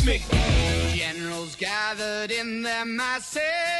me. Generals gathered in their masses.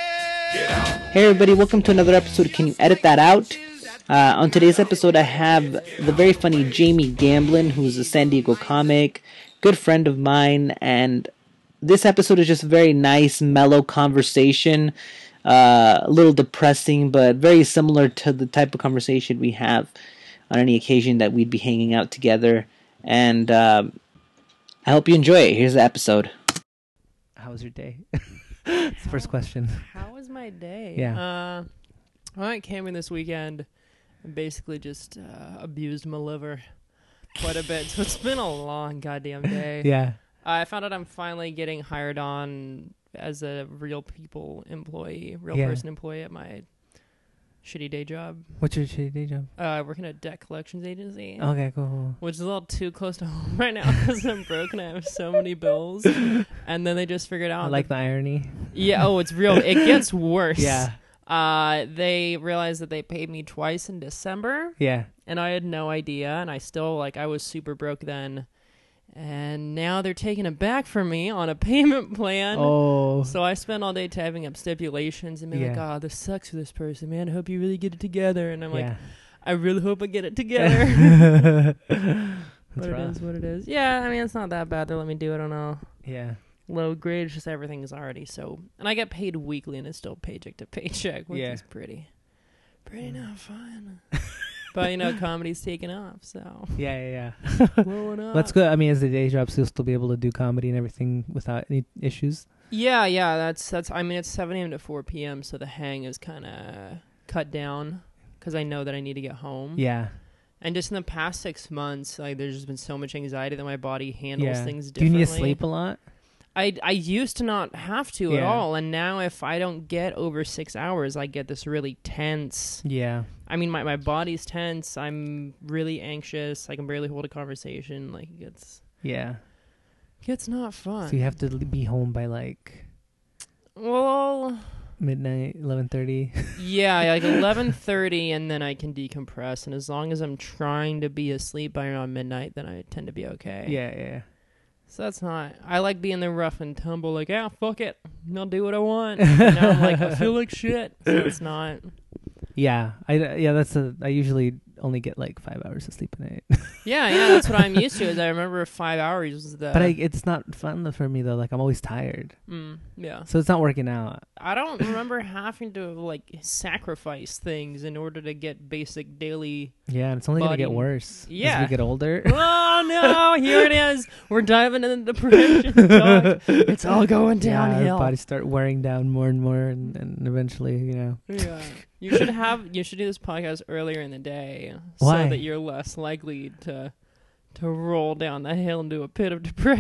Hey everybody, welcome to another episode of Can You Edit That Out? On today's episode I have the very funny Jamie Gamblin, who's a San Diego comic, good friend of mine, and this episode is just a very nice, mellow conversation, a little depressing, but very similar to the type of conversation we have on any occasion that we'd be hanging out together, and I hope you enjoy it. Here's the episode. How was your day? It's the first question. How was my day? Yeah. I went camping this weekend and basically just abused my liver quite a bit. So it's been a long goddamn day. Yeah. I found out I'm finally getting hired on as a real person employee at my shitty day job. What's your shitty day job? Working at a debt collections agency. Okay, cool. Which is a little too close to home right now because I'm broke and I have so many bills. And then they just figured out. I like the irony. Yeah, it's real. It gets worse. Yeah. They realized that they paid me twice in December. Yeah. And I had no idea. And I still, I was super broke then. And now they're taking it back from me on a payment plan. Oh. So I spent all day typing up stipulations and being like, oh, this sucks for this person, man. I hope you really get it together. And I'm like, I really hope I get it together. But it is what it is. Yeah, I mean, it's not that bad. They let me do it on a low grade. It's just everything is already so... And I get paid weekly and it's still paycheck to paycheck, which is pretty not fun. But, comedy's taking off, so... Yeah. Blowing up. That's good. I mean, as a day job, so you'll still be able to do comedy and everything without any issues? Yeah, that's... I mean, it's 7 a.m. to 4 p.m., so the hang is kind of cut down because I know that I need to get home. Yeah. And just in the past 6 months, there's just been so much anxiety that my body handles things differently. Do you need to sleep a lot? I used to not have to at all, and now if I don't get over 6 hours, I get this really tense... Yeah. I mean, my body's tense. I'm really anxious. I can barely hold a conversation. It gets... Yeah. Gets not fun. So you have to be home by, Well... midnight, 11:30? Yeah, 11:30, and then I can decompress. And as long as I'm trying to be asleep by around midnight, then I tend to be okay. Yeah. So that's not... I like being the rough and tumble, fuck it. I'll do what I want. And now I'm I feel like shit. So it's not... Yeah. I usually only get 5 hours of sleep a night. Yeah, that's what I'm used to. Is I remember 5 hours was the... But it's not fun for me though. I'm always tired. Yeah. So it's not working out. I don't remember having to sacrifice things in order to get basic daily... Yeah, and it's only gonna get worse as we get older. Oh no! Here it is. We're diving into depression talk. It's all going downhill. Our bodies start wearing down more and more, and eventually, Yeah. You should do this podcast earlier in the day. Why? So that you're less likely to roll down the hill into a pit of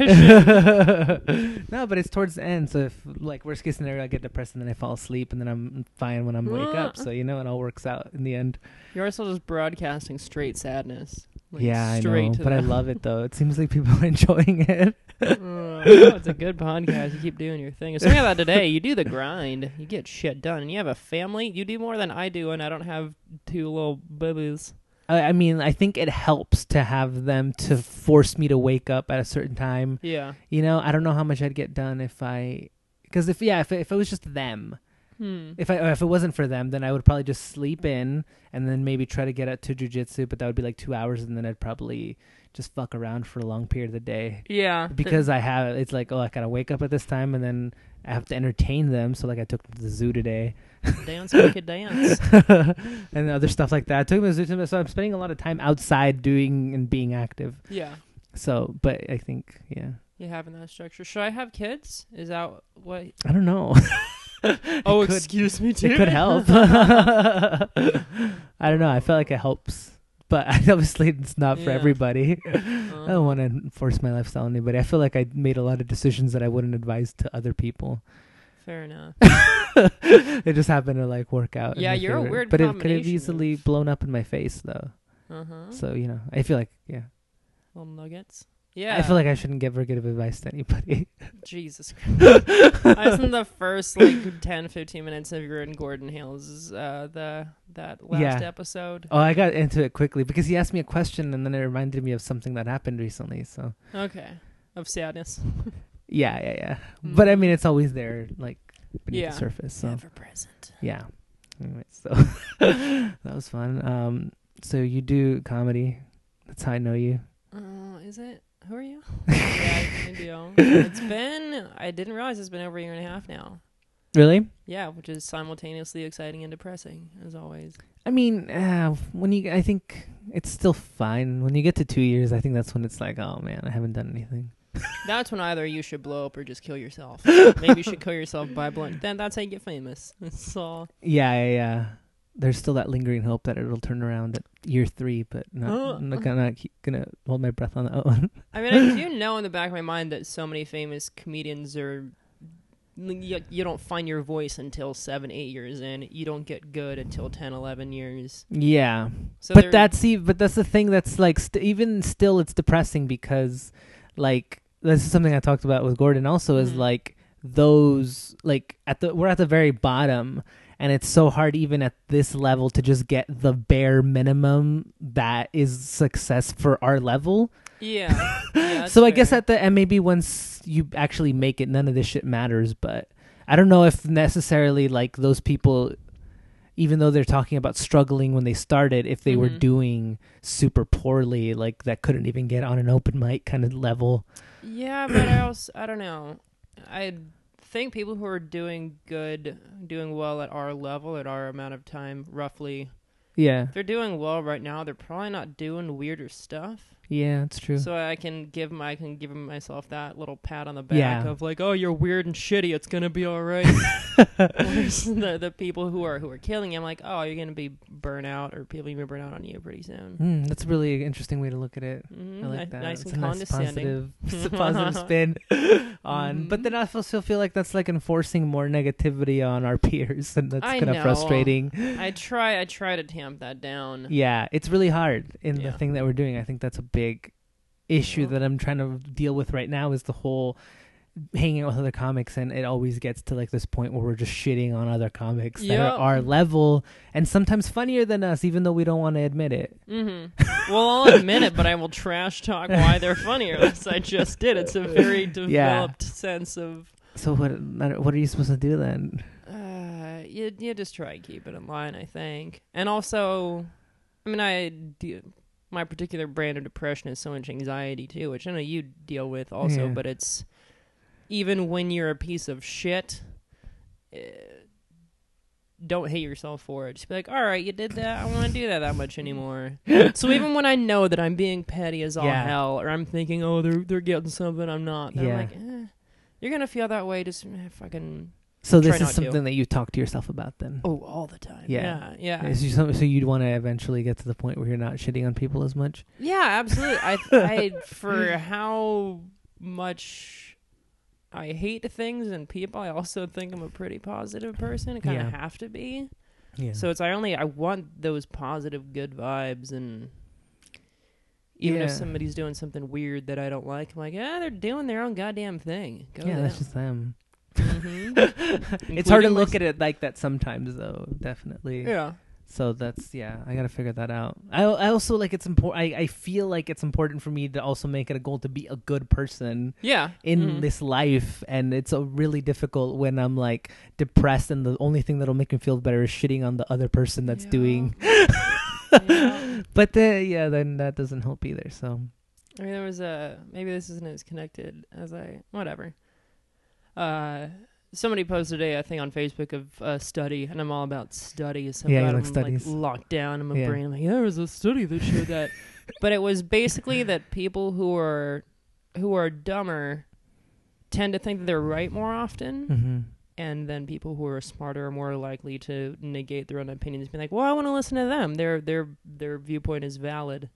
depression. No, but it's towards the end. So if worst case scenario, I get depressed and then I fall asleep and then I'm fine when I wake up. So it all works out in the end. You're also just broadcasting straight sadness. I know, but I love it though. It seems like people are enjoying it. It's a good podcast. You keep doing your thing. Something about today. You do the grind. You get shit done, and you have a family. You do more than I do, and I don't have 2 little babies. I mean, I think it helps to have them to force me to wake up at a certain time. Yeah. I don't know how much I'd get done if it was just them. If it wasn't for them, then I would probably just sleep in and then maybe try to get out to jujitsu, but that would be 2 hours, and then I'd probably just fuck around for a long period of the day. Yeah. Because I gotta wake up at this time, and then I have to entertain them. So I took them to the zoo today. Dance, make it dance. And other stuff like that. I took them to the zoo, so I'm spending a lot of time outside doing and being active. Yeah. So, but I think, You having that structure. Should I have kids? Is that what? I don't know. Excuse me too. It could help. I don't know. I feel like it helps, but obviously it's not for everybody. I don't want to force my lifestyle on anybody. I feel like I made a lot of decisions that I wouldn't advise to other people. Fair enough. It just happened to work out. Yeah, you're a weird but combination. It could have easily blown up in my face though. So I feel like little nuggets. Yeah. I feel like I shouldn't ever give advice to anybody. Jesus Christ. I was in the first 10, 15 minutes of your and Gordon Hill's that last episode. Oh, I got into it quickly because he asked me a question and then it reminded me of something that happened recently. So okay, of sadness. Yeah. But I mean, it's always there, like beneath the surface. So ever present. Yeah. Anyway, so that was fun. So you do comedy. That's how I know you. Is it? Who are you? Yeah, I do. I didn't realize it's been over a year and a half now. Really? Yeah, which is simultaneously exciting and depressing, as always. I mean, I think it's still fine. When you get to 2 years, I think that's when it's like, oh man, I haven't done anything. That's when either you should blow up or just kill yourself. Maybe you should kill yourself by blunt. Then that's how you get famous. So. Yeah. There's still that lingering hope that it'll turn around at year 3, but I'm not gonna hold my breath on that one. I mean, I do know in the back of my mind that so many famous comedians are. You don't find your voice until 7-8 years in. You don't get good until 10-11 years. Yeah, so but that's the thing that's like even still it's depressing because like this is something I talked about with Gordon also is like those like we're at the very bottom. And it's so hard even at this level to just get the bare minimum that is success for our level. Yeah. So I guess at the end, maybe once you actually make it, none of this shit matters. But I don't know if necessarily like those people, even though they're talking about struggling when they started, if they were doing super poorly, like that couldn't even get on an open mic kind of level. Yeah, but I don't know. I think people who are doing well at our level, at our amount of time, roughly. Yeah. If they're doing well right now, they're probably not doing weirder stuff. Yeah, that's true. So I can give myself that little pat on the back of like, oh, you're weird and shitty. It's gonna be all right. the people who are killing you, I'm like, oh, you're gonna be burnt out, or people are gonna burn out on you pretty soon. That's a really interesting way to look at it. I like that. Nice it's and condescending. Positive spin on. But then I also feel like that's like enforcing more negativity on our peers, and that's kind of frustrating. I try to tamp that down. Yeah, it's really hard in the thing that we're doing. I think that's a big issue that I'm trying to deal with right now is the whole hanging out with other comics, and it always gets to like this point where we're just shitting on other comics that are our level and sometimes funnier than us, even though we don't want to admit it. Well, I'll admit it, but I will trash talk why they're funnier, as I just did. It's a very developed sense of. So what are you supposed to do then? You just try and keep it in line, I think. And also, I mean, my particular brand of depression is so much anxiety too, which I know you deal with also, but it's even when you're a piece of shit, don't hate yourself for it. Just be like, all right, you did that. I don't want to do that much anymore. So even when I know that I'm being petty as all hell, or I'm thinking, oh, they're getting something I'm not, then I'm like, you're going to feel that way. Just fucking... So this is something that you talk to yourself about then? Oh, all the time. Yeah. So you'd want to eventually get to the point where you're not shitting on people as much? Yeah, absolutely. I for how much I hate things and people, I also think I'm a pretty positive person. I kind of have to be. Yeah. So I want those positive, good vibes, and even if somebody's doing something weird that I don't like, I'm like, they're doing their own goddamn thing. That's just them. It's hard to look at it like that sometimes, though. Definitely. Yeah. So that's I gotta figure that out. I also like it's important. I feel like it's important for me to also make it a goal to be a good person. In this life, and it's really difficult when I'm like depressed, and the only thing that'll make me feel better is shitting on the other person that's doing. But then that doesn't help either. So. I mean, there was maybe this isn't as connected as whatever. Somebody posted today a thing on Facebook of a study, and I'm all about studies. I'm studies. Like locked down in my brain. I'm like, there was a study that showed that. But it was basically that people who are dumber tend to think that they're right more often, and then people who are smarter are more likely to negate their own opinions, being like, well, I want to listen to them. Their viewpoint is valid.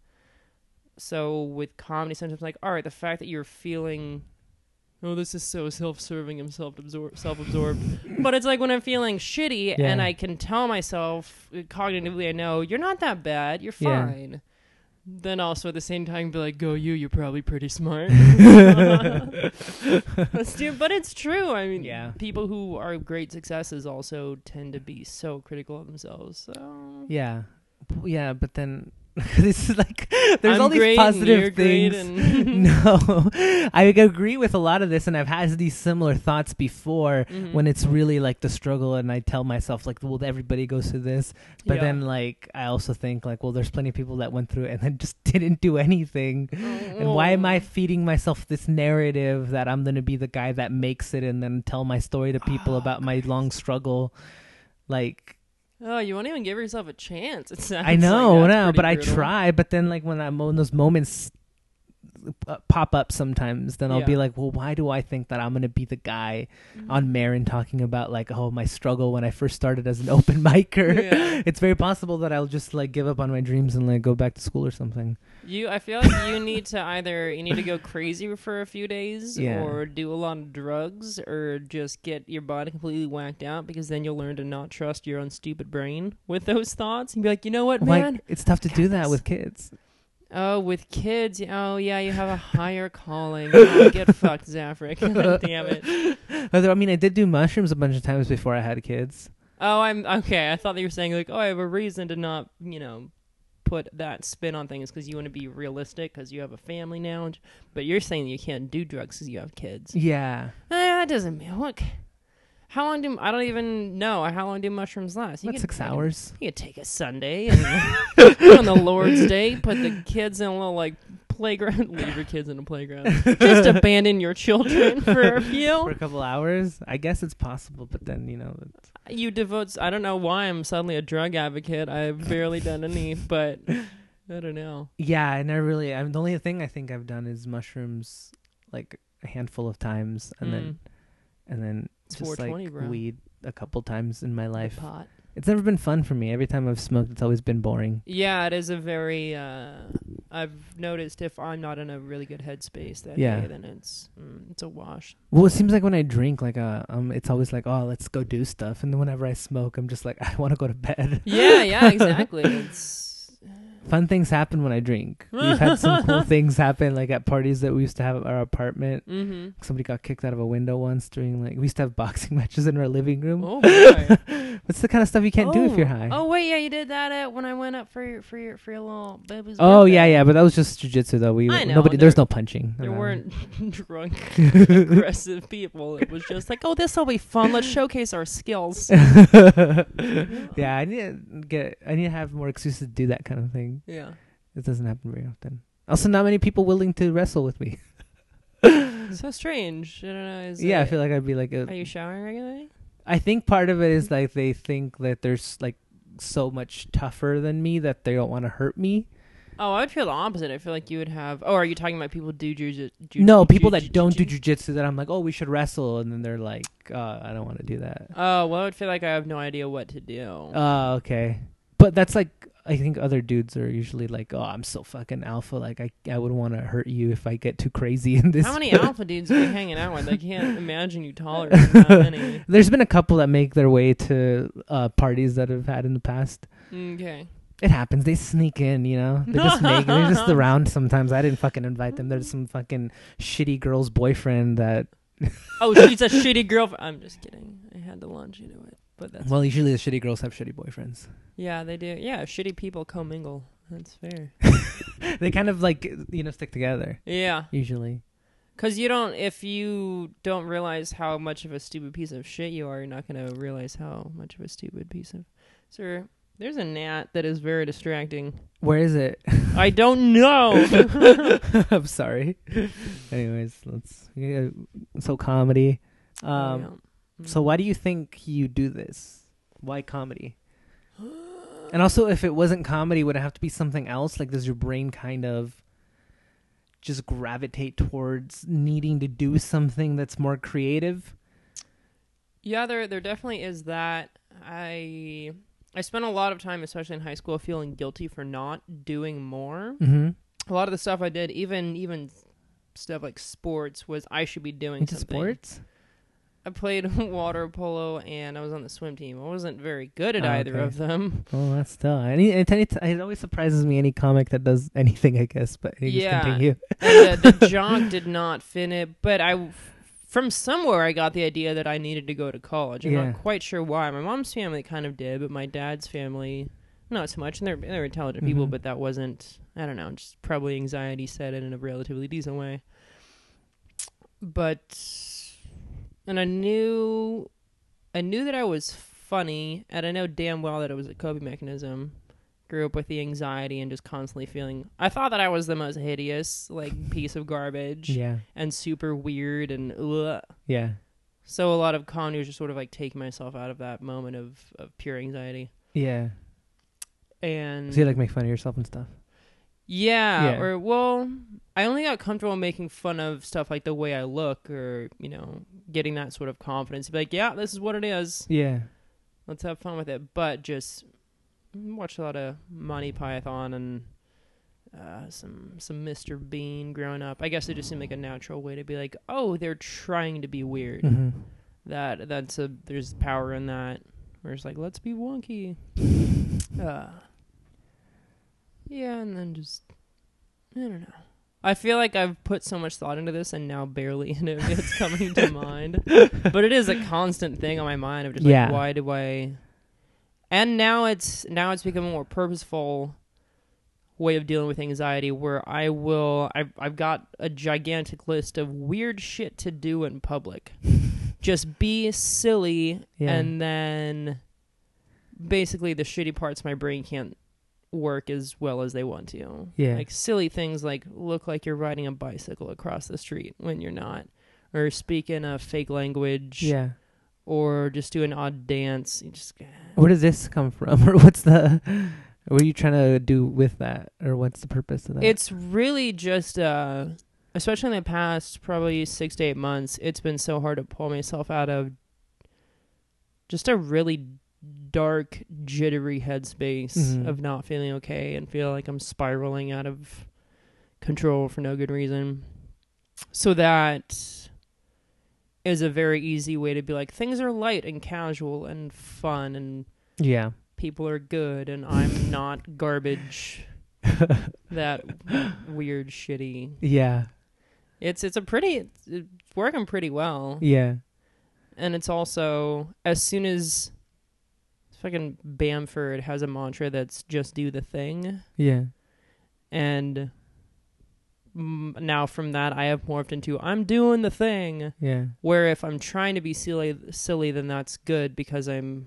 So with comedy, sometimes like, all right, the fact that you're feeling... oh, this is so self-serving and self-absorbed. But it's like when I'm feeling shitty and I can tell myself cognitively, I know, you're not that bad, you're fine. Then also at the same time be like, go you're probably pretty smart. But it's true. I mean, people who are great successes also tend to be so critical of themselves. So. Yeah, but then This is like there's all these positive things. No, I agree with a lot of this, and I've had these similar thoughts before when it's really like the struggle, and I tell myself like, well, everybody goes through this, but then like I also think like, well, there's plenty of people that went through it and then just didn't do anything, and why am I feeding myself this narrative that I'm gonna be the guy that makes it and then tell my story to people about my long struggle, like. Oh, you won't even give yourself a chance. It sounds I know, like but brutal. I try. But then, like when those moments pop up, sometimes then I'll be like, well, why do I think that I'm gonna be the guy on Marin talking about like, oh, my struggle when I first started as an open micer? Yeah. It's very possible that I'll just like give up on my dreams and like go back to school or something. I feel like you need to go crazy for a few days, or do a lot of drugs, or just get your body completely whacked out, because then you'll learn to not trust your own stupid brain with those thoughts and be like, you know what, man? Like, it's tough to do that with kids. Oh, with kids? Oh, yeah, you have a higher calling. Oh, get fucked, Zafric. Damn it. I mean, I did do mushrooms a bunch of times before I had kids. Oh, I'm okay. I thought that you were saying like, oh, I have a reason to not, put that spin on things because you want to be realistic because you have a family now. But you're saying you can't do drugs because you have kids. Yeah. That doesn't mean, look. How long I don't even know. How long do mushrooms last? About 6 hours. You could take a Sunday and on the Lord's Day, put the kids in a little like playground. Leave your kids in a playground. Just abandon your children for a few. For a couple hours. I guess it's possible, but then, you devote. I don't know why I'm suddenly a drug advocate. I've barely done any, but I don't know. Yeah, and the only thing I think I've done is mushrooms like a handful of times, and then it's just like bro. Weed a couple times in my life. The pot. It's never been fun for me. Every time I've smoked, it's always been boring. Yeah, it is a very. I've noticed if I'm not in a really good headspace that day, then it's a wash. Well, it seems like when I drink, like it's always like, oh, let's go do stuff, and then whenever I smoke, I'm just like, I want to go to bed. Yeah, exactly. It's. Fun things happen when I drink. We've had some cool things happen, like at parties that we used to have at our apartment. Mm-hmm. Somebody got kicked out of a window once during we used to have boxing matches in our living room. Oh boy. That's the kind of stuff you can't do if you're high. Oh wait, yeah, you did that when I went up for your little baby's Oh birthday. yeah, but that was just jiu-jitsu though. I know, there's no punching. There weren't drunk, aggressive people. It was just like, oh, this will be fun. Let's showcase our skills. Yeah, I need to have more excuses to do that kind of thing. Yeah. It doesn't happen very often. Also, not many people willing to wrestle with me. So strange. I don't know. I feel like I'd be like are you showering regularly? I think part of it is like they think that there's like so much tougher than me that they don't want to hurt me. Oh, I would feel the opposite. I feel like you would have... Oh, are you talking about people who do jujitsu? No, people that don't do jujitsu that I'm like, oh, we should wrestle. And then they're like, I don't want to do that. Oh, well, I would feel like I have no idea what to do. Oh, okay. But that's like... I think other dudes are usually like, oh, I'm so fucking alpha. Like, I would want to hurt you if I get too crazy in this. How many alpha dudes are you hanging out with? I can't imagine you tolerating that many. There's been a couple that make their way to parties that I've had in the past. Okay. It happens. They sneak in, they're just around sometimes. I didn't fucking invite them. There's some fucking shitty girl's boyfriend that... Oh, she's a shitty girlfriend. I'm just kidding. I had to launch into it. But that's usually the shitty girls have shitty boyfriends. Yeah, they do. Yeah, shitty people commingle. That's fair. They kind of like, stick together. Yeah. Usually. Because if you don't realize how much of a stupid piece of shit you are, you're not going to realize how much of a stupid piece of... Sir, there's a gnat that is very distracting. Where is it? I don't know. I'm sorry. Anyways, so comedy. So why do you think you do this? Why comedy? And also, if it wasn't comedy, would it have to be something else? Like, does your brain kind of just gravitate towards needing to do something that's more creative? Yeah, there definitely is that. I spent a lot of time, especially in high school, feeling guilty for not doing more. Mm-hmm. A lot of the stuff I did, even stuff like sports, was I should be doing something. Sports? I played water polo and I was on the swim team. I wasn't very good at either of them. Oh, that's tough. It always surprises me, any comic that does anything, I guess. But just continue. And the jock did not fit it, but from somewhere I got the idea that I needed to go to college. I'm not quite sure why. My mom's family kind of did, but my dad's family not so much, and they're intelligent people, but that wasn't, I don't know, just probably anxiety set in a relatively decent way. But, and I knew that I was funny, and I know damn well that it was a coping mechanism. Grew up with the anxiety and just constantly feeling, I thought that I was the most hideous, like, piece of garbage. Yeah. And super weird and ugh. Yeah. So a lot of comedy was just sort of like taking myself out of that moment of pure anxiety. Yeah. And so you like make fun of yourself and stuff? Yeah. Or, well, I only got comfortable making fun of stuff like the way I look or, you know, getting that sort of confidence to be like, yeah, this is what it is. Yeah. Let's have fun with it. But just watched a lot of Monty Python and some Mr. Bean growing up. I guess it just seemed like a natural way to be like, oh, they're trying to be weird. There's power in that. Where it's like, let's be wonky. Yeah, and then just, I don't know. I feel like I've put so much thought into this and now barely any of it's coming to mind. But it is a constant thing on my mind of just like, why do I... And now it's become a more purposeful way of dealing with anxiety where I've got a gigantic list of weird shit to do in public. Just be silly, and then basically the shitty parts of my brain can't work as well as they want to. Yeah. Like silly things like look like you're riding a bicycle across the street when you're not. Or speak in a fake language. Yeah. Or just do an odd dance. You just... Where does this come from? Or what are you trying to do with that? Or what's the purpose of that? It's really just, especially in the past probably 6 to 8 months, it's been so hard to pull myself out of just a really dark, jittery headspace of not feeling okay and feel like I'm spiraling out of control for no good reason. So that is a very easy way to be like, things are light and casual and fun and people are good and I'm not garbage. That weird, shitty. Yeah. It's working pretty well. Yeah. And it's also, as soon as fucking Bamford has a mantra that's just do the thing. Yeah. And now from that I have morphed into I'm doing the thing. Yeah. Where if I'm trying to be silly, then that's good because I'm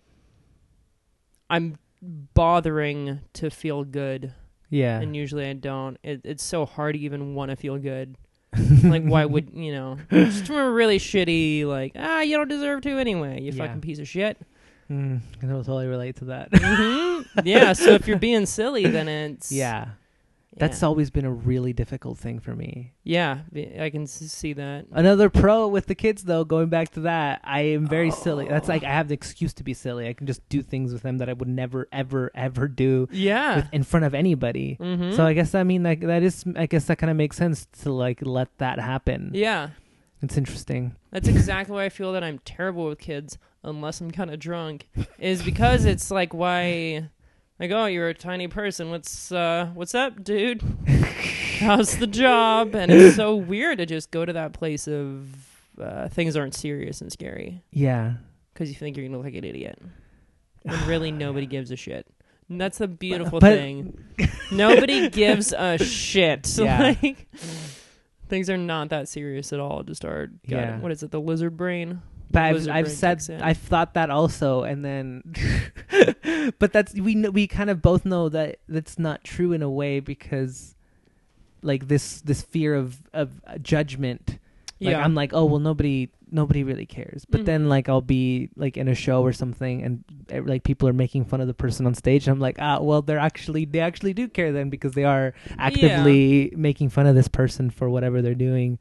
bothering to feel good. Yeah. And usually I don't. It's so hard to even want to feel good. Like, why would, just from a really shitty, like, you don't deserve to anyway, you fucking piece of shit. I can totally relate to that. Yeah, so if you're being silly, then it's... That's always been a really difficult thing for me. Yeah, I can see that. Another pro with the kids, though, going back to that, I am very silly. That's like, I have the excuse to be silly. I can just do things with them that I would never, ever, ever do in front of anybody. Mm-hmm. So I guess, I guess that kind of makes sense to, like, let that happen. Yeah. It's interesting. That's exactly why I feel that I'm terrible with kids, unless I'm kind of drunk, is because it's like, why... Like, oh, you're a tiny person. What's up, dude? How's the job? And it's so weird to just go to that place of things aren't serious and scary. Yeah. Because you think you're going to look like an idiot. And really nobody gives a shit. And that's the beautiful thing. Nobody gives a shit. Yeah. Like, things are not that serious at all. Just our, what is it, the lizard brain? But I've thought that also, and then, but that's we kind of both know that that's not true in a way because, like this fear of judgment. Like I'm like, oh well, nobody really cares. But then like I'll be like in a show or something, and like people are making fun of the person on stage. And I'm like, well, they actually do care then because they are actively making fun of this person for whatever they're doing.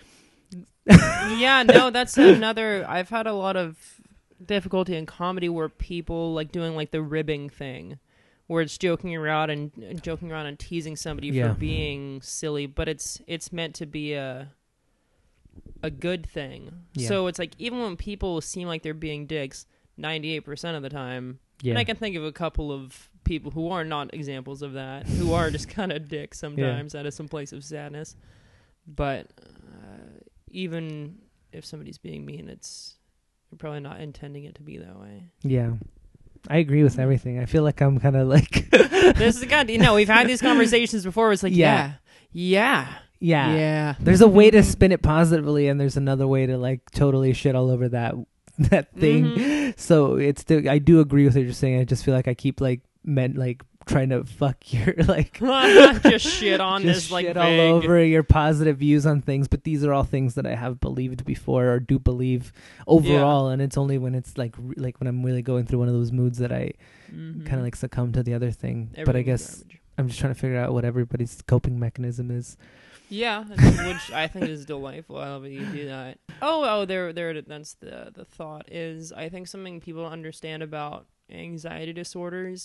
Yeah, no, that's another... I've had a lot of difficulty in comedy where people like doing like the ribbing thing where it's joking around and teasing somebody for being silly, but it's meant to be a good thing. So it's like even when people seem like they're being dicks 98% of the time, and I can think of a couple of people who are not examples of that, who are just kind of dicks sometimes out of some place of sadness, but even if somebody's being mean, you're probably not intending it to be that way. Yeah. I agree with everything. I feel like I'm kind of like this is good. We've had these conversations before. It's like yeah. There's a way to spin it positively, and there's another way to like totally shit all over that thing. So I do agree with what you're saying. I just feel like I keep like trying to fuck your like just shit on just this like shit all over your positive views on things, but these are all things that I have believed before or do believe overall, and it's only when it's like when I'm really going through one of those moods that I kind of like succumb to the other thing. But I guess garbage. I'm just trying to figure out what everybody's coping mechanism is. Yeah, which I think is delightful. I love that you do that. There. That's the thought is. I think something people understand about anxiety disorders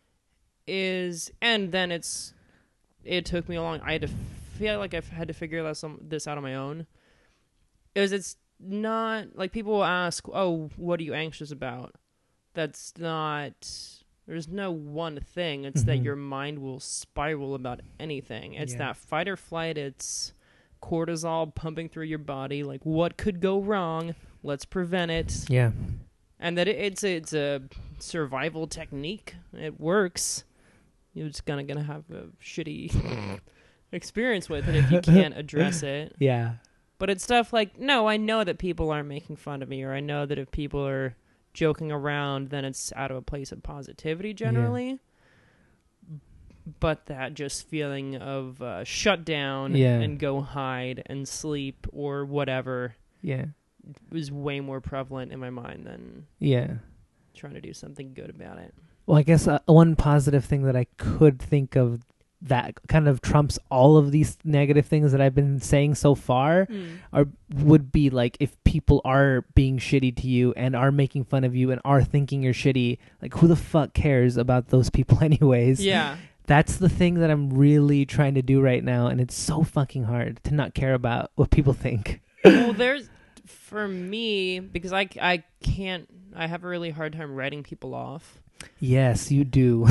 is, and then it took me a long. I had to feel like I've had to figure this out on my own. It's not like people will ask, "Oh, what are you anxious about?" That's not. There's no one thing. It's that your mind will spiral about anything. It's that fight or flight. It's cortisol pumping through your body. Like, what could go wrong? Let's prevent it. Yeah. And that it's a survival technique. It works. You're just gonna have a shitty experience with it if you can't address it. Yeah. But it's stuff like, no, I know that people aren't making fun of me, or I know that if people are joking around, then it's out of a place of positivity generally. Yeah. But that just feeling of shut down and go hide and sleep or whatever was way more prevalent in my mind than trying to do something good about it. Well, I guess one positive thing that I could think of that kind of trumps all of these negative things that I've been saying so far would be like, if people are being shitty to you and are making fun of you and are thinking you're shitty, like, who the fuck cares about those people anyways? Yeah. That's the thing that I'm really trying to do right now, and it's so fucking hard to not care about what people think. Well, for me, because I have a really hard time writing people off. Yes, you do.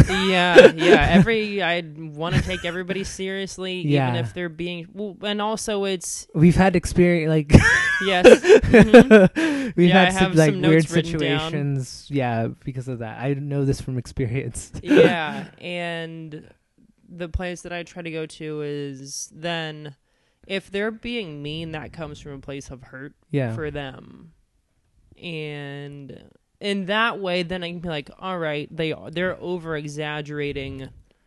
I want to take everybody seriously, even if they're being. Well, and also we've had experience like. Yes. Mm-hmm. We've had some like weird situations. Down. Yeah, because of that. I know this from experience. Yeah, and the place that I try to go to is then, if they're being mean, that comes from a place of hurt for them, and in that way, then I can be like, all right, they're over-exaggerating,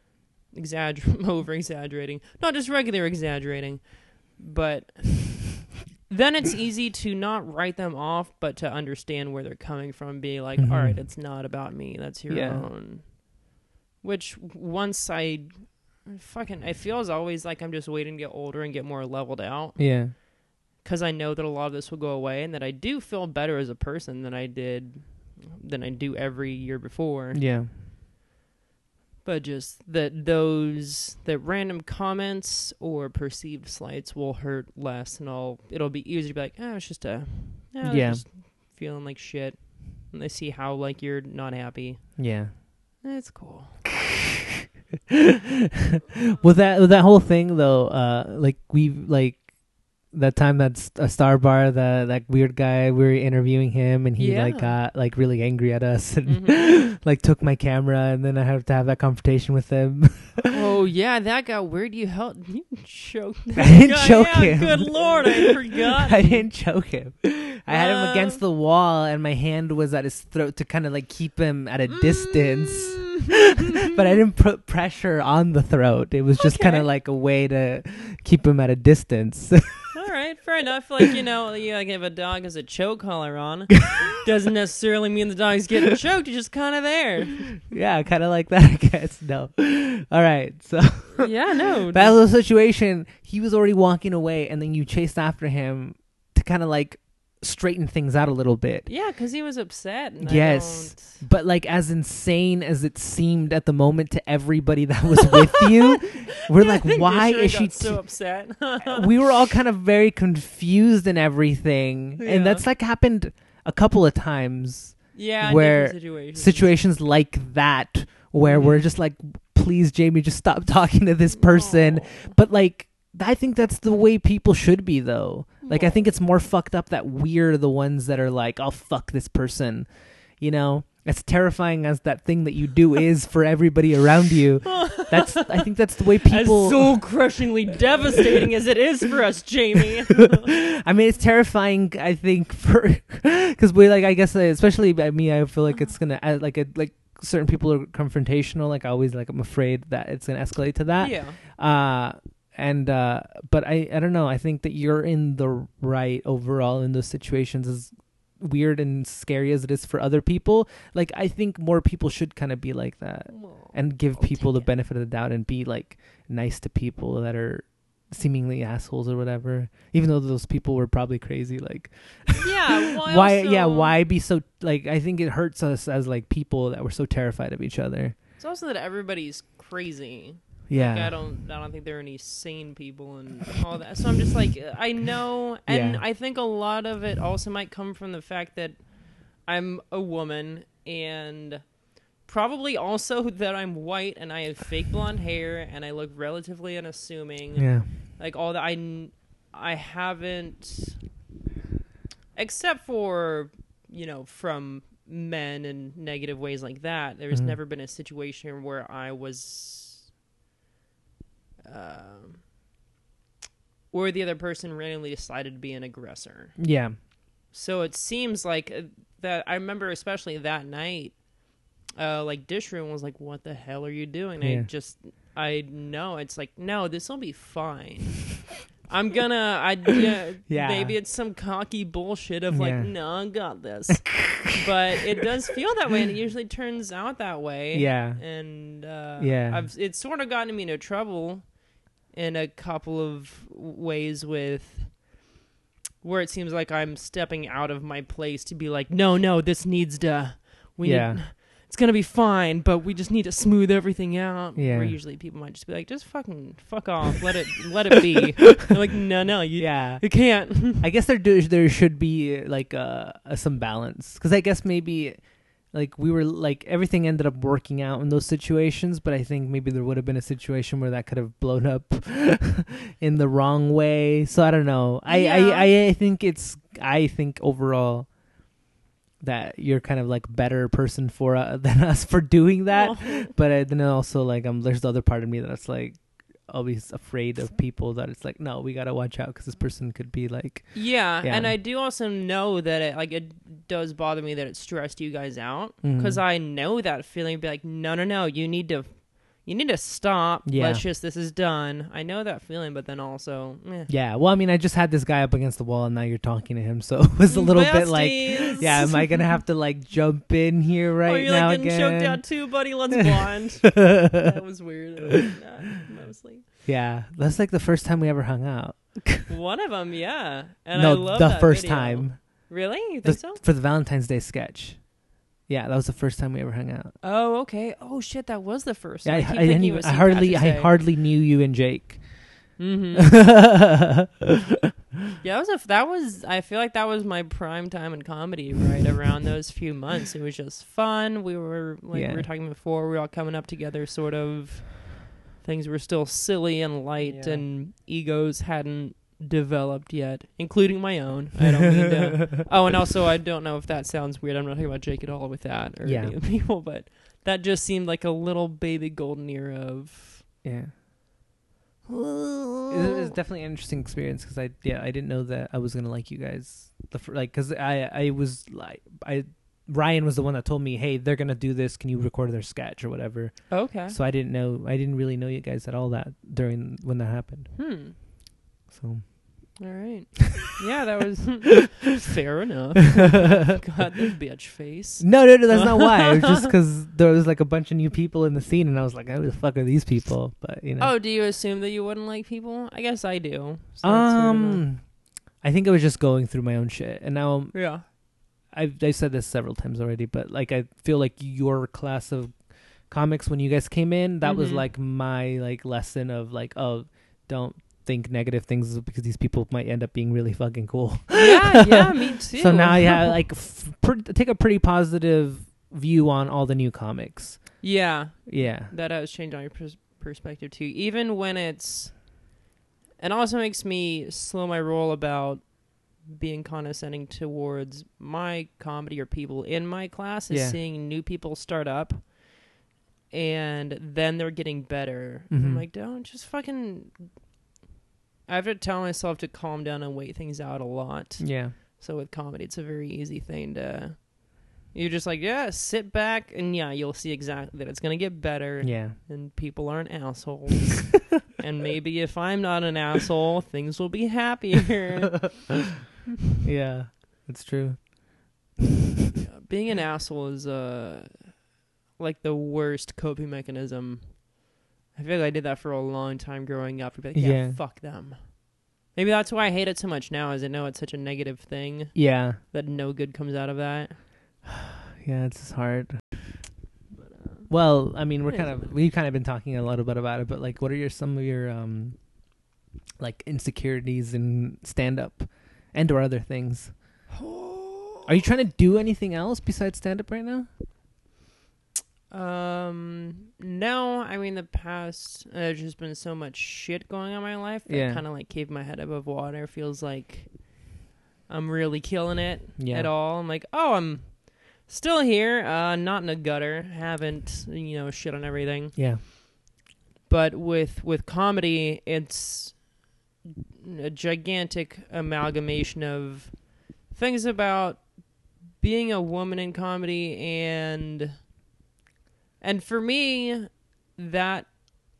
not just regular exaggerating, but then it's easy to not write them off, but to understand where they're coming from, be like, all right, it's not about me, that's your own. Which once it feels always like I'm just waiting to get older and get more leveled out. Yeah. Because I know that a lot of this will go away, and that I do feel better as a person than I do every year before. Yeah. But just that random comments or perceived slights will hurt less, and it'll be easier to be like, it's just just feeling like shit. And they see how like you're not happy. Yeah. It's cool. With that whole thing though, that time that's a Star Bar, that weird guy, we were interviewing him, and he got like really angry at us and like took my camera, and then I have to have that confrontation with him. Oh yeah, that got weird. You choked. I didn't choke him. Good Lord, I forgot. I didn't choke him. I had him against the wall, and my hand was at his throat to kind of like keep him at a distance. But I didn't put pressure on the throat. It was just kind of like a way to keep him at a distance. All right, fair enough. Like, like if a dog has a choke collar on, doesn't necessarily mean the dog's getting choked. You're just kind of there. Yeah, kind of like that, I guess. No. All right, so. Yeah, no. That was a situation. He was already walking away, and then you chased after him to kind of like straighten things out a little bit. Yeah, because he was upset. And yes, but like as insane as it seemed at the moment to everybody that was with you, we're like, why is she so upset? We were all kind of very confused and everything, and that's like happened a couple of times. Yeah, where situations like that, where we're just like, please, Jamie, just stop talking to this person. But like, I think that's the way people should be, though. Like, I think it's more fucked up that we're the ones that are like, oh, fuck this person, as terrifying as that thing that you do is for everybody around you, I think that's the way people... As soul-crushingly devastating as it is for us, Jamie. I mean, it's terrifying, I think, because we, like, I guess, especially by me, I feel like it's going to, like certain people are confrontational. Like, I always, like, I'm afraid that it's going to escalate to that. Yeah. But I don't know. I think that you're in the right overall in those situations, as weird and scary as it is for other people. Like, I think more people should kind of be like that and give people the benefit of the doubt and be like nice to people that are seemingly assholes or whatever, even though those people were probably crazy. Like, why be so, like, I think it hurts us as like people that were so terrified of each other. It's also that everybody's crazy. Yeah. Like, I don't think there are any sane people and all that. So I'm just like, I know, and I think a lot of it also might come from the fact that I'm a woman, and probably also that I'm white and I have fake blonde hair and I look relatively unassuming. Yeah. Like, all that, I haven't, except for, from men and negative ways like that, there's never been a situation where I was... or the other person randomly decided to be an aggressor. Yeah. So it seems like that. I remember especially that night, like Dish Room was like, "What the hell are you doing?" Yeah. I know it's like, no, this will be fine. Maybe it's some cocky bullshit of like, no, I got this. But it does feel that way, and it usually turns out that way. Yeah. And it's sort of gotten me into trouble in a couple of ways with where it seems like I'm stepping out of my place to be like, no, this needs to, it's going to be fine, but we just need to smooth everything out. Yeah. Where usually people might just be like, just fucking fuck off. Let it be. They're like, no, you can't. I guess there should be like some balance. Because I guess maybe like we were like everything ended up working out in those situations, but I think maybe there would have been a situation where that could have blown up in the wrong way. So I don't know. I think overall that you're kind of like better person than us for doing that. Oh. But then also like there's the other part of me that's like always afraid of people that it's like, no, we gotta watch out because this person could be like and I do also know that it does bother me that it stressed you guys out, because I know that feeling. Be like, no, you need to stop. This is done. I know that feeling, but then also well, I mean, I just had this guy up against the wall and now you're talking to him, so it was a little bit like, am I gonna have to like jump in here right you're now like getting again? choked out too, buddy. Let's bond. That was weird. Mostly. Yeah, that's like the first time we ever hung out. One of them, yeah. And no, I love the that first video. time. Really? You think so? For the Valentine's Day sketch. Yeah, that was the first time we ever hung out. Oh, okay. Oh shit, that was the first. Yeah, I hardly knew you and Jake. Mm-hmm. Yeah, I feel like that was my prime time in comedy, right around those few months. It was just fun. We were we were talking before, we were all coming up together, sort of. Things were still silly and light, and egos hadn't developed yet, including my own. I don't mean to. Oh, and also, I don't know if that sounds weird. I'm not talking about Jake at all with that or any of the people, but that just seemed like a little baby golden era of. Yeah. It was definitely an interesting experience because I didn't know that I was gonna like you guys because I was like Ryan was the one that told me, hey, they're gonna do this, can you record their sketch or whatever. Okay. So I didn't really know you guys at all that during when that happened. So all right. Yeah, that was fair enough. God, this bitch face. No, that's not why. It was just because there was like a bunch of new people in the scene, and I was like, who the fuck are these people? But Oh, do you assume that you wouldn't like people? I guess I do. So I think I was just going through my own shit, and now I've said this several times already, but like I feel like your class of comics when you guys came in, that was like my like lesson of like, oh, don't think negative things because these people might end up being really fucking cool. Yeah, me too. So now like take a pretty positive view on all the new comics. Yeah. Yeah. That has changed on your perspective too. Even when it also makes me slow my roll about being condescending towards my comedy or people in my class is seeing new people start up and then they're getting better. I'm like, don't just fucking... I have to tell myself to calm down and wait things out a lot. Yeah. So with comedy, it's a very easy thing to... You're just like, yeah, sit back, and yeah, you'll see exactly that it's going to get better. Yeah. And people aren't assholes. And maybe if I'm not an asshole, things will be happier. Yeah, that's true. Yeah, being an asshole is like the worst coping mechanism. I feel like I did that for a long time growing up. I'd be like, yeah, fuck them. Maybe that's why I hate it so much now, is I know it's such a negative thing. Yeah. That no good comes out of that. Yeah, it's just hard. Well, I mean, we've kind of been talking a little bit about it, but like, what are some of your like insecurities in stand-up and or other things? Are you trying to do anything else besides stand-up right now? No. I mean, the past, there's just been so much shit going on in my life that kind of like keep my head above water. Feels like I'm really killing it at all. I'm like, oh, I'm still here, not in a gutter. Haven't, shit on everything. Yeah. But with comedy, it's a gigantic amalgamation of things about being a woman in comedy, and for me, that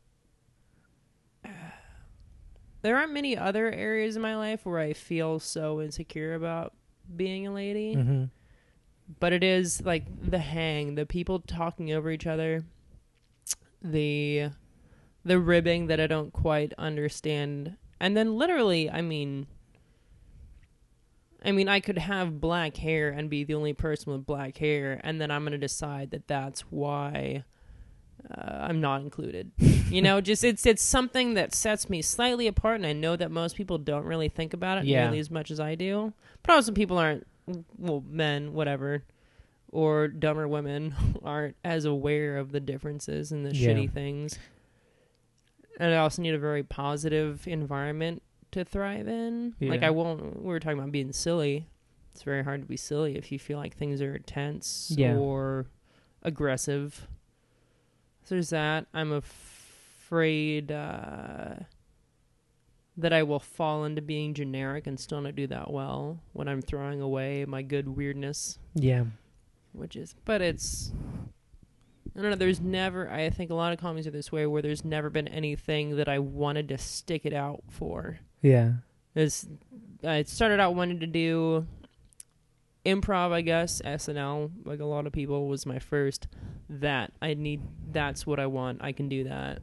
there aren't many other areas in my life where I feel so insecure about being a lady. Mm-hmm. But it is like the people talking over each other, the ribbing that I don't quite understand. And then literally, I mean, I could have black hair and be the only person with black hair, and then I'm going to decide that that's why I'm not included. Just it's something that sets me slightly apart, and I know that most people don't really think about it nearly as much as I do. But also people aren't, well, men, whatever, or dumber women aren't as aware of the differences and the shitty things. And I also need a very positive environment to thrive in. Yeah. Like, we were talking about being silly. It's very hard to be silly if you feel like things are tense or aggressive. So there's that. I'm afraid that I will fall into being generic and still not do that well when I'm throwing away my good weirdness. Yeah. But it's, I don't know, there's never, I think a lot of comedies are this way, where there's never been anything that I wanted to stick it out for. Yeah. I started out wanting to do improv, I guess. SNL, like a lot of people, was my first. That's what I want. I can do that.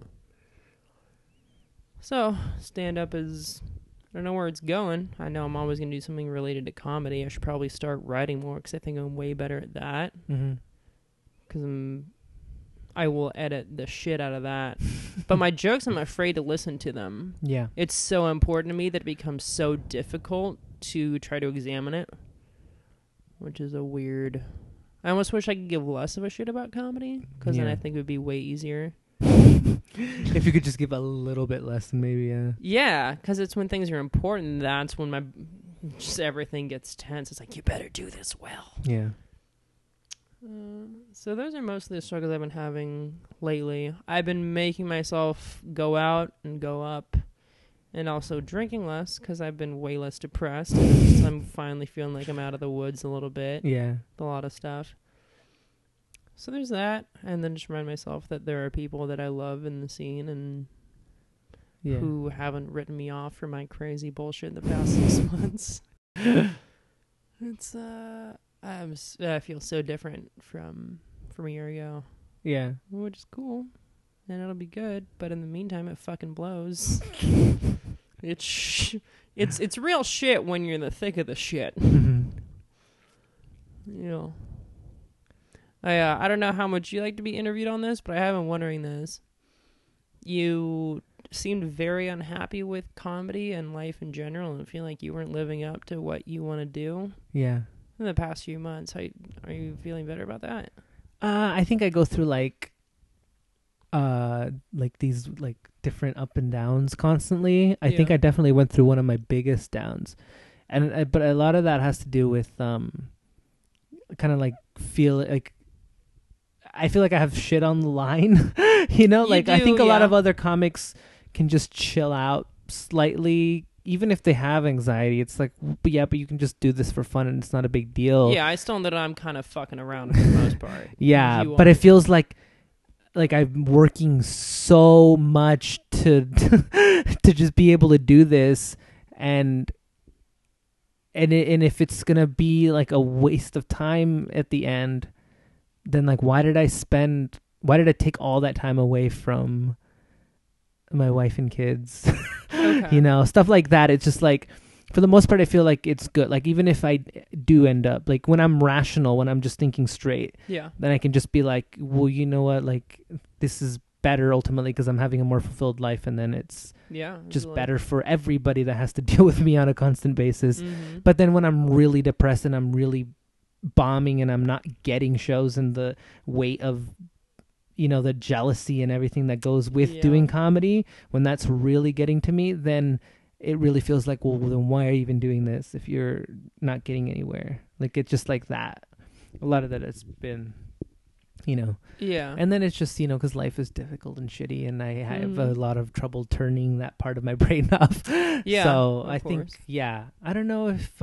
So, stand-up is, I don't know where it's going. I know I'm always going to do something related to comedy. I should probably start writing more, because I think I'm way better at that. Because I will edit the shit out of that. But my jokes, I'm afraid to listen to them. Yeah. It's so important to me that it becomes so difficult to try to examine it, which is a weird... I almost wish I could give less of a shit about comedy, because then I think it would be way easier. If you could just give a little bit less, maybe, Yeah, because it's when things are important, that's when just everything gets tense. It's like, you better do this well. Yeah. So those are mostly the struggles I've been having lately. I've been making myself go out and go up, and also drinking less, because I've been way less depressed. I'm finally feeling like I'm out of the woods a little bit. Yeah. A lot of stuff. So there's that, and then just remind myself that there are people that I love in the scene and who haven't written me off for my crazy bullshit in the past 6 months. It's I feel so different from a year ago. Yeah. Which is cool, and it'll be good. But in the meantime, it fucking blows. It's real shit when you're in the thick of the shit. I don't know how much you like to be interviewed on this, but I have been wondering this. You seemed very unhappy with comedy and life in general, and feel like you weren't living up to what you want to do. Yeah. In the past few months, are you feeling better about that? I think I go through like these like different up and downs constantly. I think I definitely went through one of my biggest downs, and but a lot of that has to do with kind of like I feel like I have shit on the line. Like I think a lot of other comics can just chill out slightly, even if they have anxiety. It's like, but you can just do this for fun and it's not a big deal. Yeah, I still know that I'm kind of fucking around for the most part. Yeah, but it feels like I'm working so much to to just be able to do this, and if it's gonna be like a waste of time at the end, then like why did I take all that time away from my wife and kids? Okay. Stuff like that. It's just like, for the most part, I feel like it's good. Like, even if I do end up, like, when I'm rational, when I'm just thinking straight, then I can just be like, well, you know what? Like, this is better ultimately because I'm having a more fulfilled life, and then it's just better for everybody that has to deal with me on a constant basis. Mm-hmm. But then when I'm really depressed and I'm really bombing and I'm not getting shows, and the weight of the jealousy and everything that goes with doing comedy, when that's really getting to me, then it really feels like, well, then why are you even doing this if you're not getting anywhere? Like, it's just like that. A lot of that has been, Yeah. And then it's just, because life is difficult and shitty, and I have a lot of trouble turning that part of my brain off. Yeah. So I think, I don't know if...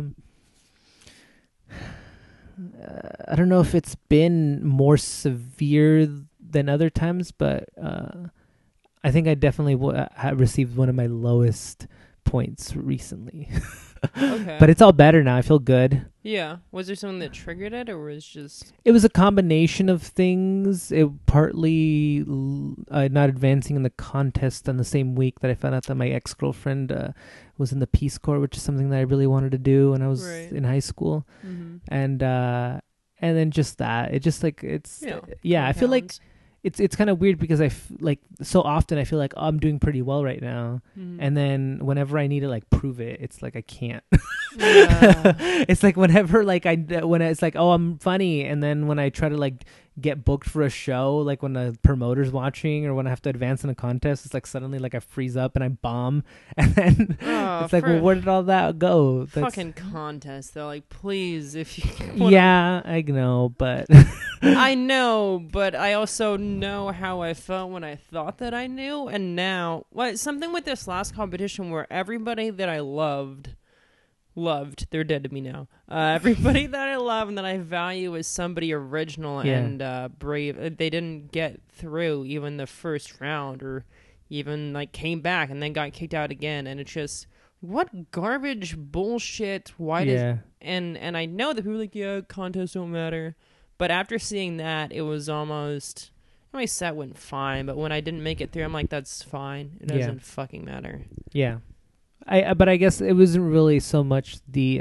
I don't know if it's been more severe than other times, but I think I definitely have received one of my lowest points recently. Okay. But it's all better now. I feel good. Yeah. Was there something that triggered it, or was just... It was a combination of things. It partly not advancing in the contest on the same week that I found out that my ex-girlfriend was in the Peace Corps, which is something that I really wanted to do when I was in high school. Mm-hmm. And then just that. It just like, it's... I feel like it's kind of weird because so often I feel like, oh, I'm doing pretty well right now. Mm-hmm. And then whenever I need to like prove it, it's like I can't. It's like whenever when it's like, oh, I'm funny, and then when I try to like get booked for a show, like when a promoter's watching or when I have to advance in a contest, it's like suddenly like I freeze up and I bomb, and then it's like, well, where did all that go? Fucking contest though, like, please, if you I know, but I know, but I also know how I felt when I thought that I knew, and now something with this last competition where everybody that I loved, they're dead to me now. Everybody that I love and that I value as somebody original and brave, they didn't get through even the first round, or even like came back and then got kicked out again. And it's just, what garbage bullshit. Why does and I know that people are like, contests don't matter, but after seeing that, it was almost, my set went fine, but when I didn't make it through, I'm like, that's fine, it doesn't fucking matter. But I guess it wasn't really so much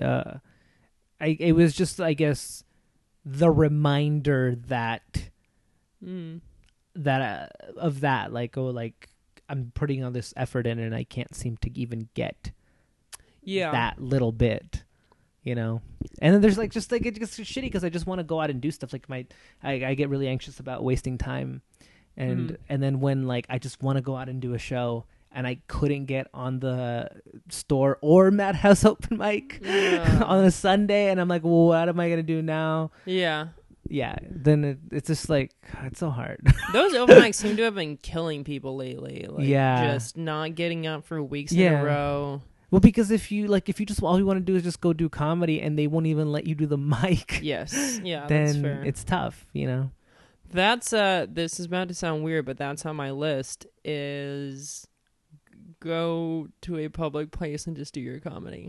it was just, I guess, the reminder that of that, like, oh, like, I'm putting all this effort in and I can't seem to even get that little bit, And then there's like, just like, it gets shitty because I just want to go out and do stuff. Like I get really anxious about wasting time, and then when like I just want to go out and do a show, and I couldn't get on the store or Madhouse open mic on a Sunday, and I'm like, well, what am I gonna do now? Yeah. Then it's just like, it's so hard. Those open mics seem to have been killing people lately. Like, just not getting up for weeks in a row. Well, because if you just, all you want to do is just go do comedy, and they won't even let you do the mic. Yes. Yeah. Then that's fair. It's tough, That's this is about to sound weird, but that's on my list is go to a public place and just do your comedy.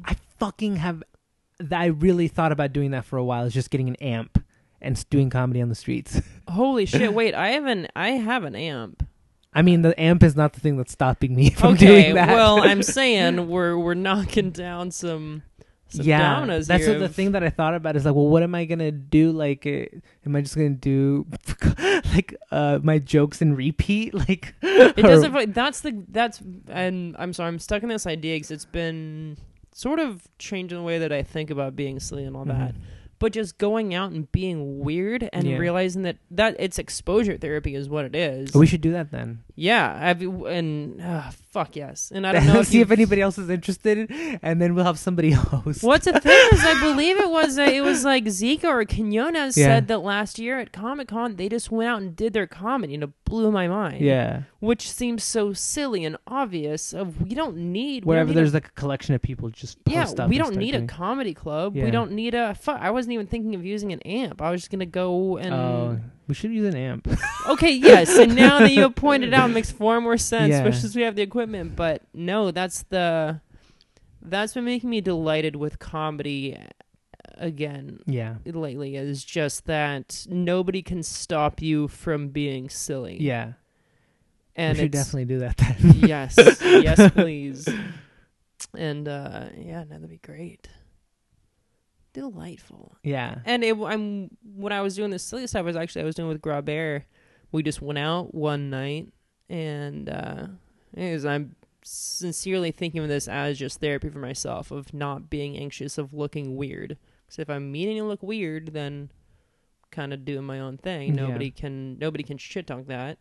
I really thought about doing that for a while. Is just getting an amp and doing comedy on the streets. Holy shit! Wait, I have an amp. I mean, the amp is not the thing that's stopping me from doing that. Well, I'm saying we're knocking down some downers that's here. The thing that I thought about is like, well, what am I gonna do? Like, am I just gonna do like my jokes and repeat? Like, it doesn't. That's and I'm sorry, I'm stuck in this idea because it's been sort of changing the way that I think about being silly and all that. but just going out and being weird and realizing that it's exposure therapy is what it is. We should do that then. Yeah, fuck yes. And I don't know. See if anybody else is interested, and then we'll have somebody host. What's the thing is, I believe it was like Zika or Quinones said that last year at Comic-Con they just went out and did their comedy, and it blew my mind. Yeah, which seems so silly and obvious. We don't need there's like a collection of people just post up. We don't need a comedy club. We don't need I wasn't even thinking of using an amp. I was just gonna go and. We should use an amp. Okay, yes. And now that you have pointed out, it makes far more sense, especially since we have the equipment. But no, that's been making me delighted with comedy again. Yeah. Lately is just that nobody can stop you from being silly. Yeah. And we should definitely do that then. yes, please. And that'd be great. Delightful. Yeah. And when I was doing this silly stuff, I was doing with Grabber. We just went out one night, and I'm sincerely thinking of this as just therapy for myself, of not being anxious of looking weird. Because if I'm meaning to look weird, then kind of doing my own thing. Nobody can shit talk that.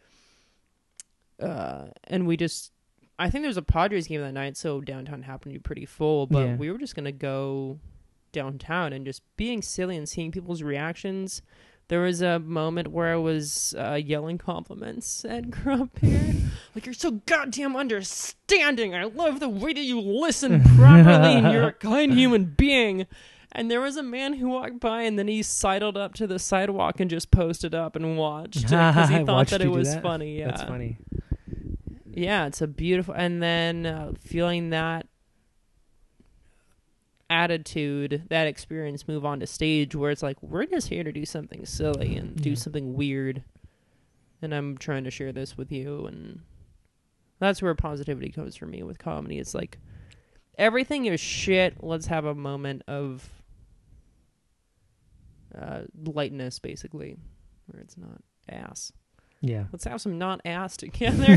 And I think there was a Padres game that night, so downtown happened to be pretty full, but we were just gonna go downtown and just being silly and seeing people's reactions. There was a moment where I was yelling compliments at Grabber. Like, you're so goddamn understanding. I love the way that you listen properly and you're a kind human being. And there was a man who walked by and then he sidled up to the sidewalk and just posted up and watched because he thought that it was funny. Yeah. That's funny. Yeah, it's a beautiful... And then feeling that attitude, that experience move on to stage where it's like, we're just here to do something silly and do something weird, and I'm trying to share this with you, and that's where positivity comes for me with comedy. It's like, everything is shit, let's have a moment of lightness, basically, where it's not ass. Yeah. Let's have some not ass together.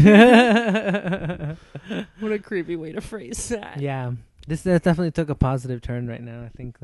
What a creepy way to phrase that. Yeah. This definitely took a positive turn right now. I think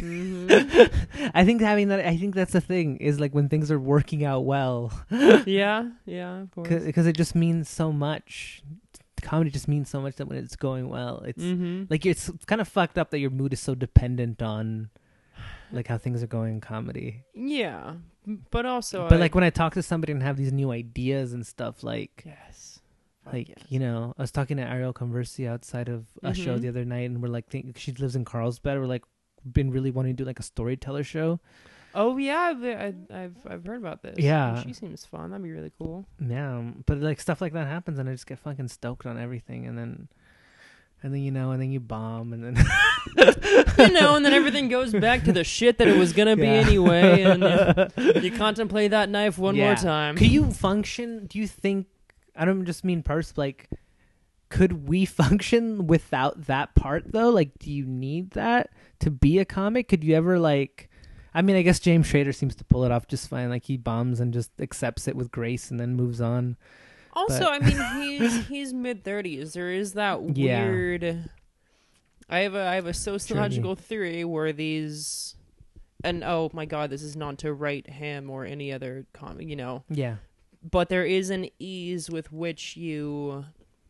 I think that's the thing, is like when things are working out well. Yeah, of course. Because it just means so much. Comedy just means so much that when it's going well, it's like it's kind of fucked up that your mood is so dependent on like how things are going in comedy. Yeah, but also, like when I talk to somebody and have these new ideas and stuff, like you know, I was talking to Ariel Conversi outside of a show the other night, and we're like, she lives in Carlsbad. We're like, been really wanting to do like a storyteller show. Oh yeah, I've heard about this. Yeah, she seems fun. That'd be really cool. Yeah, but like stuff like that happens, and I just get fucking stoked on everything, and then you know, and then you bomb, and then and then everything goes back to the shit that it was gonna be anyway, and you contemplate that knife one more time. Could you function? Do you think? I don't just mean like, could we function without that part though? Like, do you need that to be a comic? Could you ever like? I mean, I guess James Schrader seems to pull it off just fine. Like, he bombs and just accepts it with grace and then moves on. Also, I mean, he's mid-30s. There is that weird... I have a sociological theory where these... And, oh my god, this is not to write him or any other comic, you know. Yeah. But there is an ease with which you...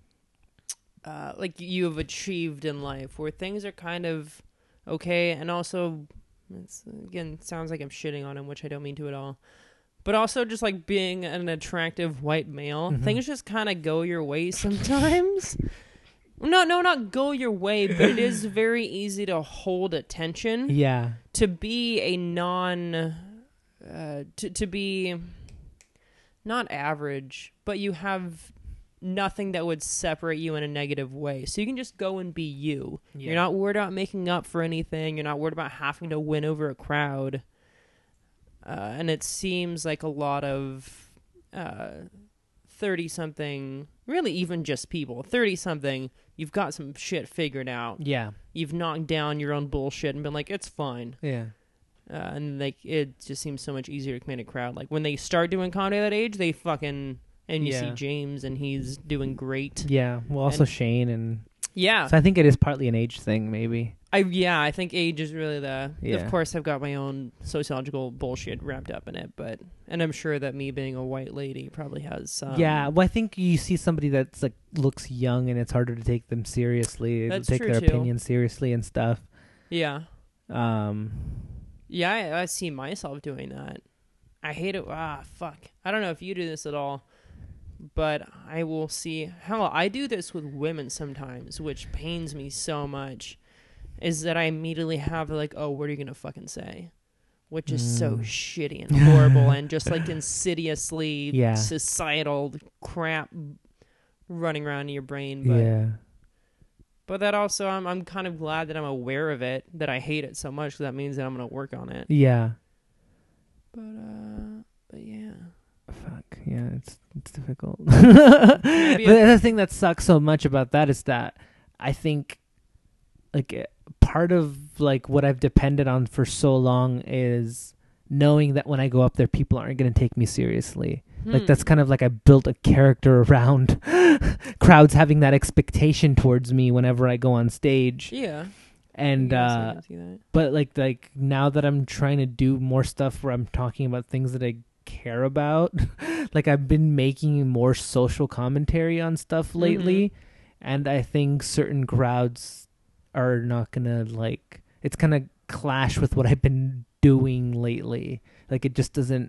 you have achieved in life, where things are kind of okay, and also... It sounds like I'm shitting on him, which I don't mean to at all. But also just like being an attractive white male, things just kind of go your way sometimes. No, not go your way, but it is very easy to hold attention. Yeah. To be a to be not average, but you have nothing that would separate you in a negative way. So you can just go and be you. Yeah. You're not worried about making up for anything. You're not worried about having to win over a crowd. And it seems like a lot of 30-something, really even just people, 30-something, you've got some shit figured out. Yeah. You've knocked down your own bullshit and been like, it's fine. Yeah. And like it just seems so much easier to command a crowd. Like when they start doing comedy at that age, they fucking... And you see James, and he's doing great. Yeah. Well, also Shane and... Yeah. So I think it is partly an age thing, maybe. I think age is really Yeah. Of course, I've got my own sociological bullshit wrapped up in it, and I'm sure that me being a white lady probably has some. Yeah, well, I think you see somebody that's like looks young, and it's harder to take them seriously, That's take true, their too. opinion seriously and stuff. Yeah. Yeah, I see myself doing that. I hate it. Fuck. I don't know if you do this at all, but I will see. Hell, I do this with women sometimes, which pains me so much. Is that I immediately have like, oh, what are you gonna fucking say? Which is so shitty and horrible and just like insidiously societal crap running around in your brain. But that also, I'm kind of glad that I'm aware of it, that I hate it so much, because that means that I'm gonna work on it. Yeah. But yeah. Fuck, yeah, it's difficult. But the thing that sucks so much about that is that I think, like, part of like what I've depended on for so long is knowing that when I go up there, people aren't going to take me seriously. Like, that's kind of like I built a character around crowds having that expectation towards me whenever I go on stage. Yeah. And but like now that I'm trying to do more stuff where I'm talking about things that I care about, like I've been making more social commentary on stuff lately, and I think certain crowds are not gonna like, it's gonna clash with what I've been doing lately. Like, it just doesn't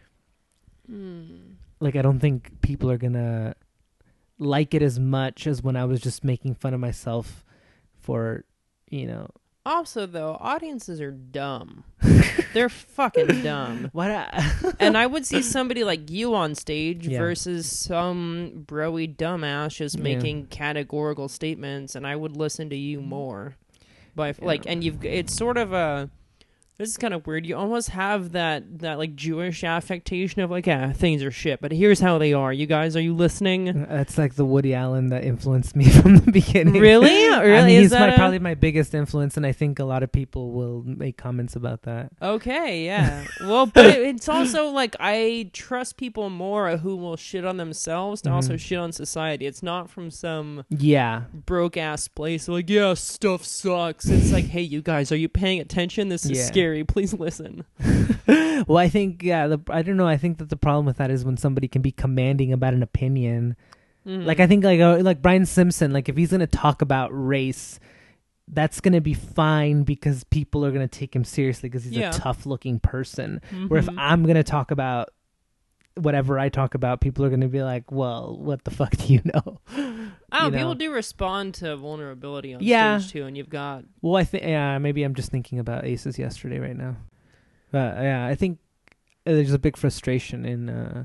like, I don't think people are gonna like it as much as when I was just making fun of myself for, you know. Also, though, audiences are dumb. They're fucking dumb. And I would see somebody like you on stage versus some broy dumbass just making categorical statements, and I would listen to you more. But like, and it's sort of a. This is kind of weird. You almost have that like Jewish affectation of like, things are shit, but here's how they are. You guys, are you listening? That's like the Woody Allen that influenced me from the beginning. Really? I mean, he's probably my biggest influence, and I think a lot of people will make comments about that. Okay, yeah. Well, but it's also like, I trust people more who will shit on themselves to also shit on society. It's not from some broke ass place like, stuff sucks. It's like, hey, you guys, are you paying attention? This is scary. Please listen. Well, I think, I don't know. I think that the problem with that is when somebody can be commanding about an opinion. Like, I think like Brian Simpson, like if he's going to talk about race, that's going to be fine because people are going to take him seriously because he's a tough looking person. Where if I'm going to talk about whatever I talk about, people are going to be like, well, what the fuck do you know? People do respond to vulnerability on stage too, and you've got. Well, I think maybe I'm just thinking about Aces Yesterday right now, but I think there's a big frustration in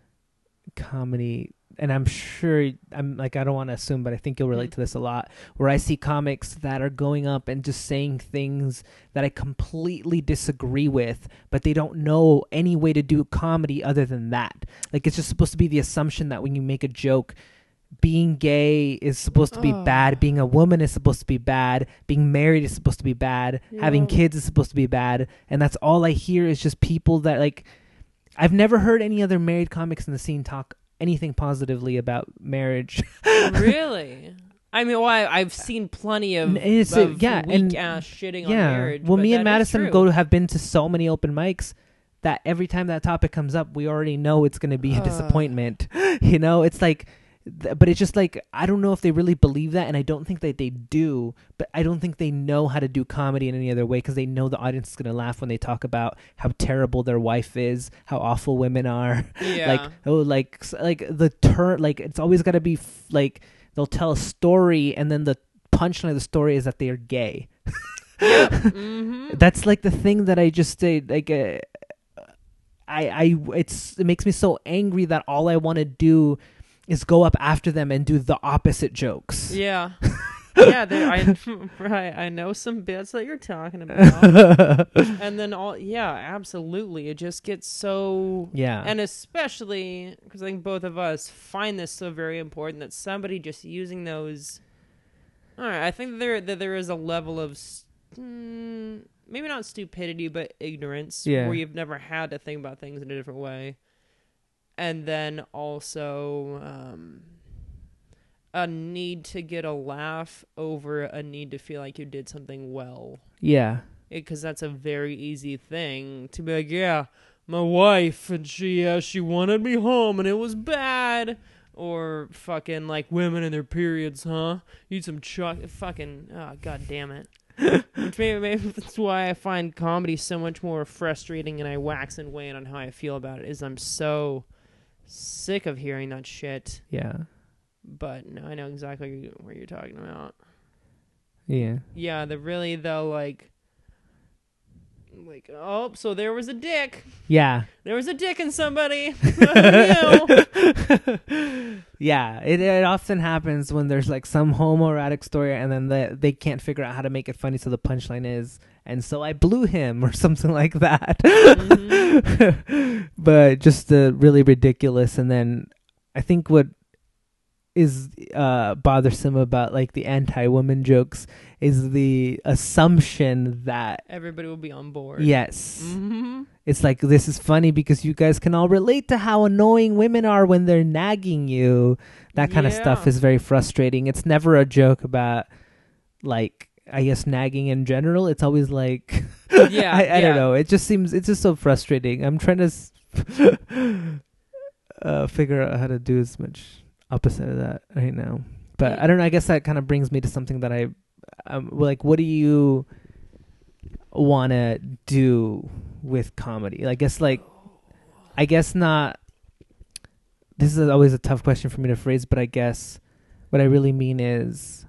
comedy, and I'm sure I don't want to assume, but I think you'll relate to this a lot. Where I see comics that are going up and just saying things that I completely disagree with, but they don't know any way to do comedy other than that. Like, it's just supposed to be the assumption that when you make a joke, being gay is supposed to be bad, being a woman is supposed to be bad, being married is supposed to be bad, having kids is supposed to be bad, and that's all I hear is just people that, like, I've never heard any other married comics in the scene talk anything positively about marriage. Really? I mean, I've seen plenty of weak ass shitting on marriage. Well, me and Madison have been to so many open mics that every time that topic comes up, we already know it's going to be a disappointment. You know, it's like, but it's just like, I don't know if they really believe that, and I don't think that they do, but I don't think they know how to do comedy in any other way because they know the audience is going to laugh when they talk about how terrible their wife is, how awful women are. Yeah. Like the turn, like, it's always got to be like, they'll tell a story and then the punchline of the story is that they are gay. That's like the thing that I just say, like, it makes me so angry that all I want to do is go up after them and do the opposite jokes. Yeah. I know some bits that you're talking about. And then absolutely. It just gets so... Yeah. And especially, because I think both of us find this so very important, that somebody just using those... All right, I think that there is a level of... maybe not stupidity, but ignorance. Yeah. Where you've never had to think about things in a different way. And then also, a need to get a laugh over a need to feel like you did something well. Yeah. Because that's a very easy thing to be like, yeah, my wife, and she wanted me home, and it was bad. Or fucking, like, women in their periods, huh? Eat some fucking, oh, god damn it. Which maybe that's why I find comedy so much more frustrating, and I wax and wane on how I feel about it, is I'm so sick of hearing that shit. Yeah. But no, I know exactly what you're talking about. Yeah. Yeah, like, oh, so there was a dick. Yeah. There was a dick in somebody. Yeah, it often happens when there's like some homoerotic story and then they can't figure out how to make it funny, so the punchline is, and so I blew him or something like that. Mm-hmm. But just really ridiculous. And then I think what is bothersome about like the anti-woman jokes is the assumption that everybody will be on board. Yes. Mm-hmm. It's like, this is funny because you guys can all relate to how annoying women are when they're nagging you. That kind of stuff is very frustrating. It's never a joke about, like, I guess nagging in general. It's always like, I don't know. It's just so frustrating. I'm trying to figure out how to do as much opposite of that right now. But I don't know. I guess that kind of brings me to something that like, what do you want to do with comedy? I guess not. This is always a tough question for me to phrase, but I guess what I really mean is,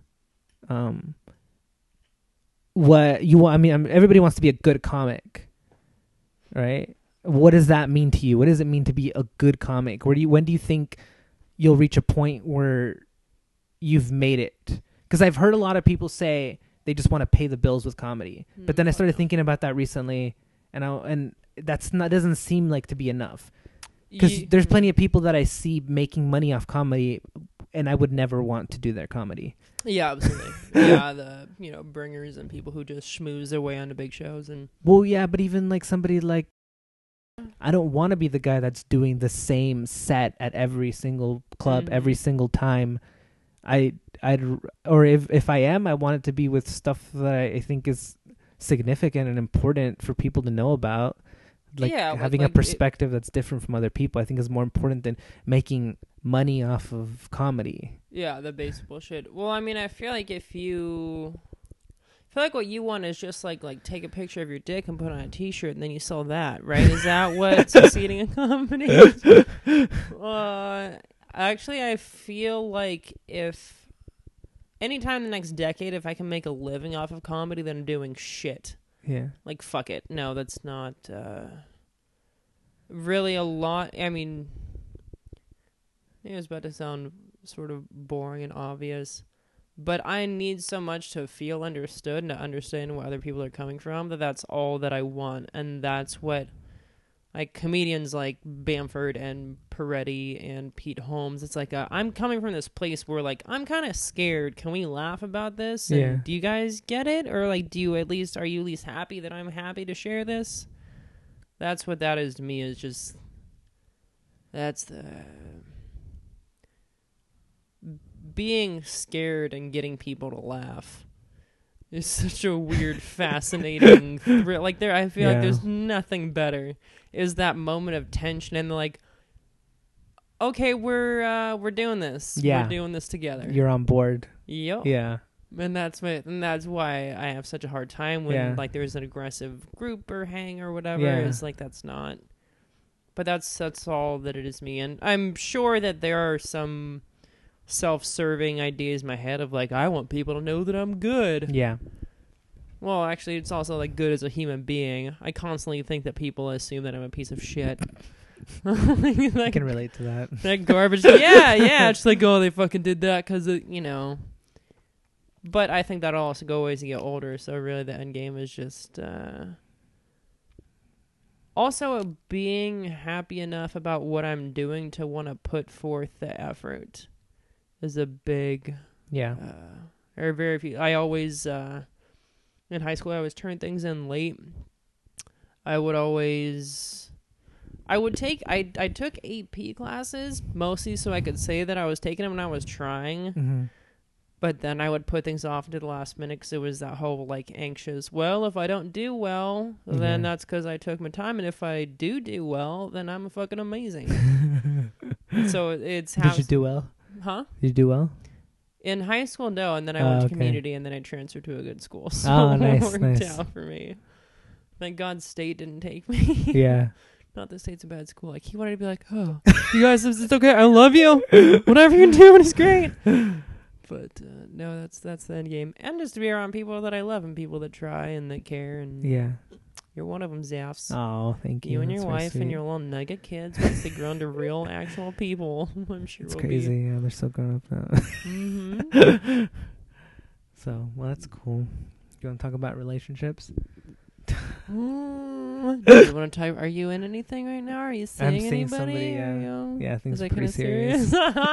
what you want. I mean, everybody wants to be a good comic, right? What does that mean to you? What does it mean to be a good comic? When do you think you'll reach a point where you've made it? Because I've heard a lot of people say they just want to pay the bills with comedy, but then I started thinking about that recently, and doesn't seem like to be enough. Because there's plenty of people that I see making money off comedy, and I would never want to do their comedy. Yeah, absolutely. Yeah, the bringers and people who just schmooze their way onto big shows and. Well, yeah, but even like somebody like, I don't want to be the guy that's doing the same set at every single club every single time. If I am, I want it to be with stuff that I think is significant and important for people to know about. Like, having a perspective that's different from other people, I think, is more important than making money off of comedy. Yeah, the basic bullshit. Well, I mean, I feel like what you want is just like take a picture of your dick and put on a t-shirt and then you sell that, right? Is that what succeeding in comedy is? Actually, I feel like if anytime in the next decade, if I can make a living off of comedy, then I'm doing shit. Yeah. Like, fuck it. No, that's not really a lot. I mean, it was about to sound sort of boring and obvious, but I need so much to feel understood and to understand where other people are coming from that's all that I want. And that's what, like, comedians like Bamford and Peretti and Pete Holmes, it's like, I'm coming from this place where, like, I'm kind of scared. Can we laugh about this? And do you guys get it? Or, like, are you at least happy that I'm happy to share this? That's what that is to me, is just, that's the being scared and getting people to laugh is such a weird, fascinating thrill. Like, I feel like there's nothing better. Is that moment of tension and like, okay, we're doing this. Yeah. We're doing this together. You're on board. Yep. Yeah. And that's why I have such a hard time when like there's an aggressive group or hang or whatever. Yeah. It's like, that's not. But that's all that it is me. And I'm sure that there are some self-serving ideas in my head of like, I want people to know that I'm good. Yeah. Well, actually, it's also like good as a human being. I constantly think that people assume that I'm a piece of shit. I can relate to that. That garbage. Yeah. Just like, oh, they fucking did that because, But I think that'll also go away as you get older. So really the end game is just also being happy enough about what I'm doing to want to put forth the effort is a big... Yeah. Or very few. I always... in high school, I always turn things in late. I would always I took AP classes mostly so I could say that I was taking them when I was trying. Mm-hmm. But then I would put things off into the last minute because it was that whole like anxious, well, if I don't do well, then that's because I took my time. And if I do well, then I'm fucking amazing. So it's Did you do well? Huh? Did you do well? In high school, no. And then I went to community and then I transferred to a good school. So nice, it worked out for me. Thank God state didn't take me. Yeah. Not that state's a bad school. Like, he wanted to be like, oh, you guys, it's okay. I love you. Whatever you're doing is great. But no, that's the end game. And just to be around people that I love and people that try and that care. And yeah, you're one of them, Zaffs. Oh, thank you. You and your wife and your little nugget kids, once they grow into real, actual people, I'm sure it's will crazy. be. Yeah, they're so grown up now. Mm-hmm. So, well, that's cool. You want to talk about relationships? Do you want to type? Are you in anything right now? Are you seeing anybody? Somebody, yeah, things are pretty serious.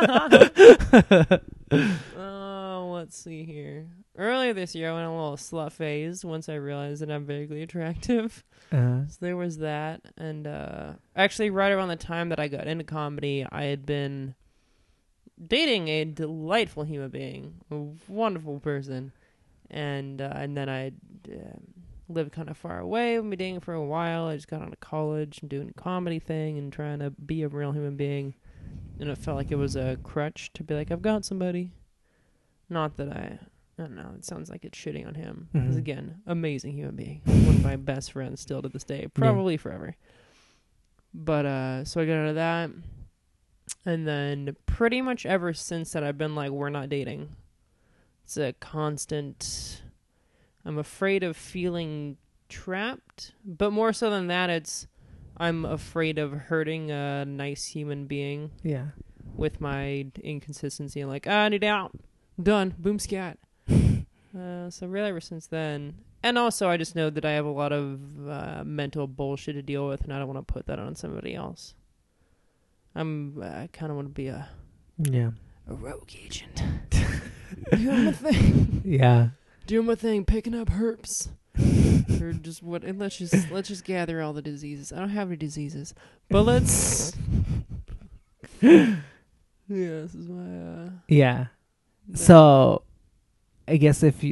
Oh, let's see here. Earlier this year, I went on a little slut phase once I realized that I'm vaguely attractive. So there was that. And actually, right around the time that I got into comedy, I had been dating a delightful human being, a wonderful person. And then I lived kind of far away. I've been dating for a while. I just got out of college and doing a comedy thing and trying to be a real human being. And it felt like it was a crutch to be like, I've got somebody. Not that I don't know. It sounds like it's shitting on him. Because again, amazing human being. One of my best friends still to this day. Probably forever. But so I got out of that. And then pretty much ever since that, I've been like, we're not dating. It's a constant... I'm afraid of feeling trapped. But more so than that, it's... I'm afraid of hurting a nice human being. Yeah. With my inconsistency. Like, I need out. Done. Boom scat. So really ever since then. And also I just know that I have a lot of mental bullshit to deal with. And I don't want to put that on somebody else. I kind of want to be a rogue agent. Doing my thing. Yeah. Doing my thing. Picking up herps. Or just what? And let's just gather all the diseases. I don't have any diseases, but let's. Yeah, this is my. Yeah. So, I guess if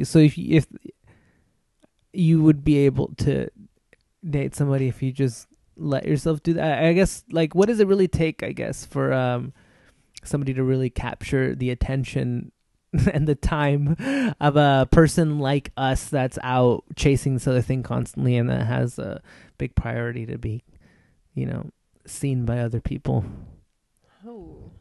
you would be able to date somebody if you just let yourself do that. I guess like what does it really take? I guess for somebody to really capture the attention and the time of a person like us that's out chasing this other thing constantly and that has a big priority to be, seen by other people. Oh.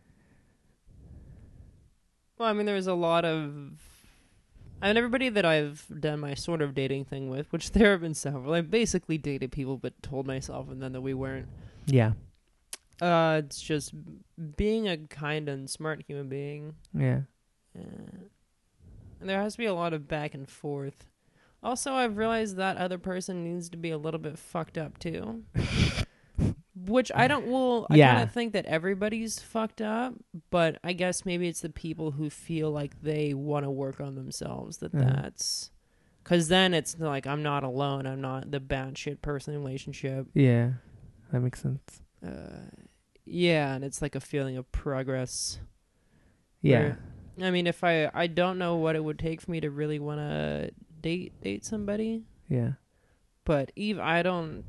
Well, I mean, there's a lot of... everybody that I've done my sort of dating thing with, which there have been several, I basically dated people but told myself and then that we weren't. Yeah. It's just being a kind and smart human being. Yeah. And there has to be a lot of back and forth. Also, I've realized that other person needs to be a little bit fucked up too. Which I don't. Well, I kind of think that everybody's fucked up, but I guess maybe it's the people who feel like they want to work on themselves. That's because then it's like I'm not alone. I'm not the bad shit person in a relationship. Yeah, that makes sense. Yeah, and it's like a feeling of progress. Yeah. I mean, if I don't know what it would take for me to really want to date somebody. Yeah. But I don't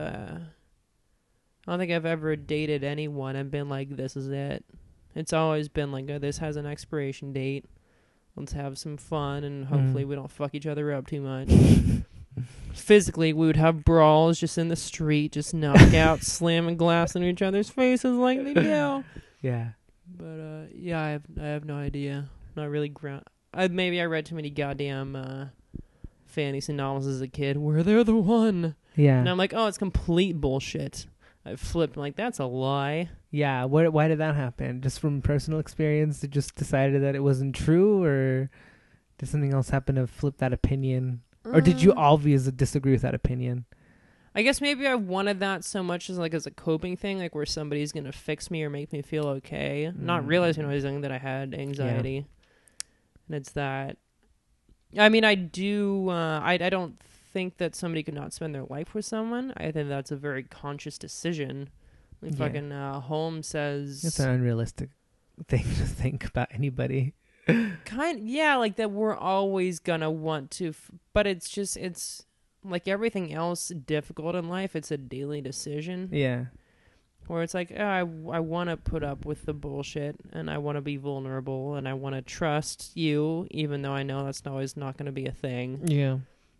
think I've ever dated anyone and been like, this is it. It's always been like, oh, this has an expiration date. Let's have some fun and hopefully we don't fuck each other up too much. Physically, we would have brawls just in the street, just knock out, slamming glass in each other's faces like they do. Yeah. But, I have no idea. Not really maybe I read too many goddamn fantasy novels as a kid where they're the one. Yeah. And I'm like, oh, it's complete bullshit. I flipped. I'm like, that's a lie. Yeah. Why did that happen? Just from personal experience? You just decided that it wasn't true? Or did something else happen to flip that opinion? Or did you always disagree with that opinion? I guess maybe I wanted that so much as a coping thing, like where somebody's going to fix me or make me feel okay. Not realizing when I was young that I had anxiety. Yeah. And it's that. I mean, I do, I don't think that somebody could not spend their life with someone. I think that's a very conscious decision. Like fucking Holmes says... It's an unrealistic thing to think about anybody. Like that we're always gonna want to... but it's like everything else difficult in life, it's a daily decision. Yeah. Where it's like, I want to put up with the bullshit, and I want to be vulnerable, and I want to trust you, even though I know that's always not going to be a thing. Yeah.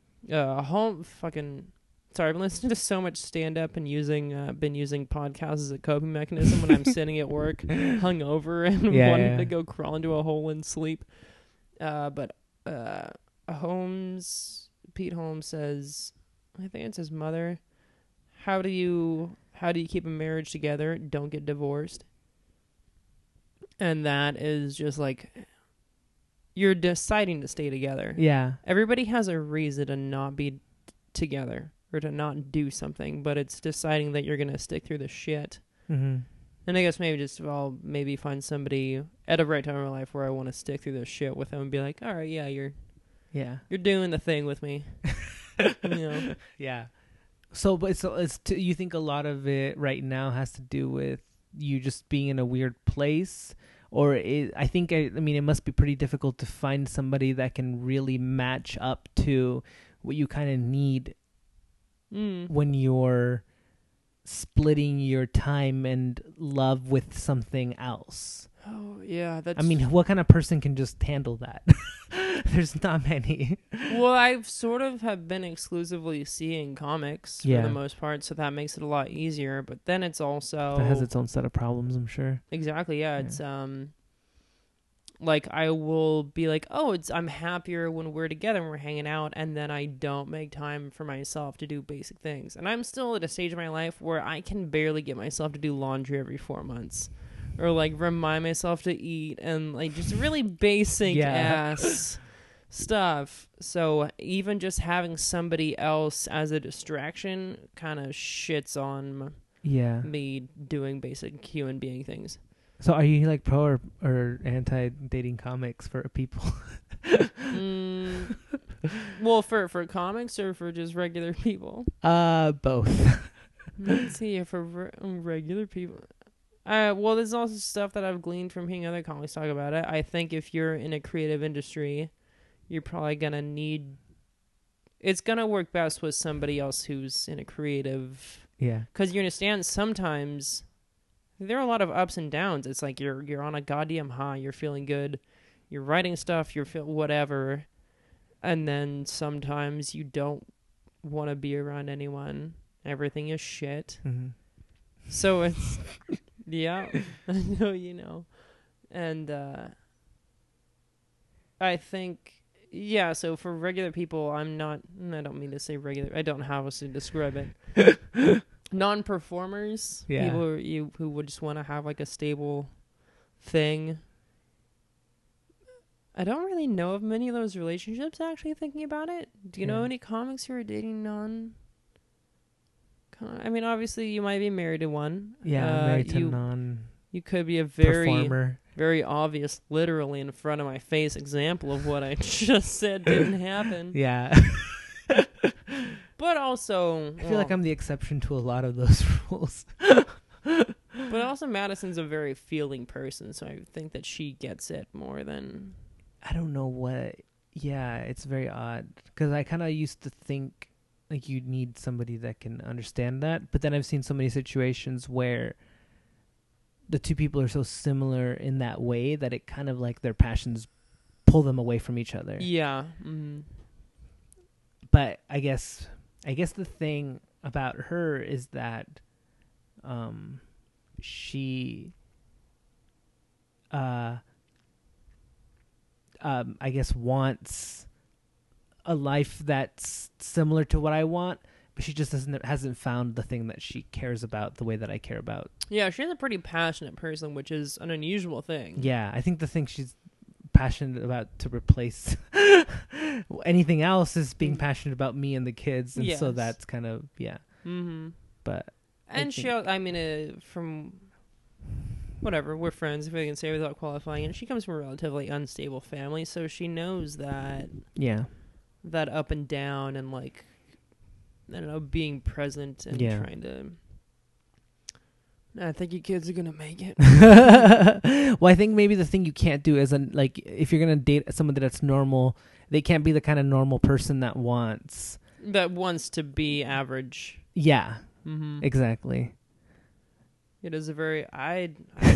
Sorry, I've been listening to so much stand-up and been using podcasts as a coping mechanism when I'm sitting at work, hungover, and wanting to go crawl into a hole and sleep. But Pete Holmes says, I think it's his mother, how do you keep a marriage together? Don't get divorced. And that is just like, you're deciding to stay together. Yeah. Everybody has a reason to not be together or to not do something, but it's deciding that you're going to stick through the shit. Mm-hmm. And I guess I'll maybe find somebody at a right time in my life where I want to stick through this shit with them and be like, all right, yeah, you're doing the thing with me. Yeah. So, you think a lot of it right now has to do with you just being in a weird place, or I mean, it must be pretty difficult to find somebody that can really match up to what you kind of need when you're splitting your time and love with something else. Oh, yeah. I mean, what kind of person can just handle that? There's not many. Well, I've sort of have been exclusively seeing comics for the most part, so that makes it a lot easier. But then it's also... It has its own set of problems, I'm sure. Exactly, yeah. It's, like, I will be like, I'm happier when we're together and we're hanging out, and then I don't make time for myself to do basic things. And I'm still at a stage of my life where I can barely get myself to do laundry every 4 months. Or, like, remind myself to eat, and, like, just really basic ass stuff. So even just having somebody else as a distraction kind of shits on me doing basic human being things. So are you, like, pro or anti dating comics for people? Well, for comics or for just regular people? Both. Let's see, for regular people... well, there's also stuff that I've gleaned from hearing other comics talk about it. I think if you're in a creative industry, you're probably going to need... It's going to work best with somebody else who's in a creative... Yeah. Because you understand, sometimes there are a lot of ups and downs. It's like you're on a goddamn high. You're feeling good. You're writing stuff. You're whatever. And then sometimes you don't want to be around anyone. Everything is shit. Mm-hmm. So it's... Yeah, I know you know. And I think, so for regular people, I don't mean to say regular, I don't know how else to describe it. Non-performers, people who would just want to have like a stable thing. I don't really know of many of those relationships, actually, thinking about it. Do you know any comics who are dating I mean, obviously, you might be married to one. Yeah, married to non. You could be a very, performer. Very obvious, literally in front of my face example of what I just said didn't happen. Yeah. But also, I feel like I'm the exception to a lot of those rules. But also, Madison's a very feeling person, so I think that she gets it more than. I don't know what. Yeah, it's very odd because I kind of used to think. Like you need somebody that can understand that, but then I've seen so many situations where the two people are so similar in that way that it kind of like their passions pull them away from each other. Yeah. Mm-hmm. But I guess the thing about her is that she I guess wants a life that's similar to what I want, but she just hasn't found the thing that she cares about the way that I care about. Yeah, she's a pretty passionate person, which is an unusual thing. Yeah, I think the thing she's passionate about to replace anything else is being passionate about me and the kids, and so that's kind of Mm-hmm. But from whatever, we're friends, if I can say without qualifying, and she comes from a relatively unstable family, so she knows that. Yeah. That up and down and like I don't know, being present and trying to. I think you kids are gonna make it. Well, I think maybe the thing you can't do is like if you're gonna date somebody that's normal, they can't be the kind of normal person that wants to be average. Yeah, exactly. It is a very I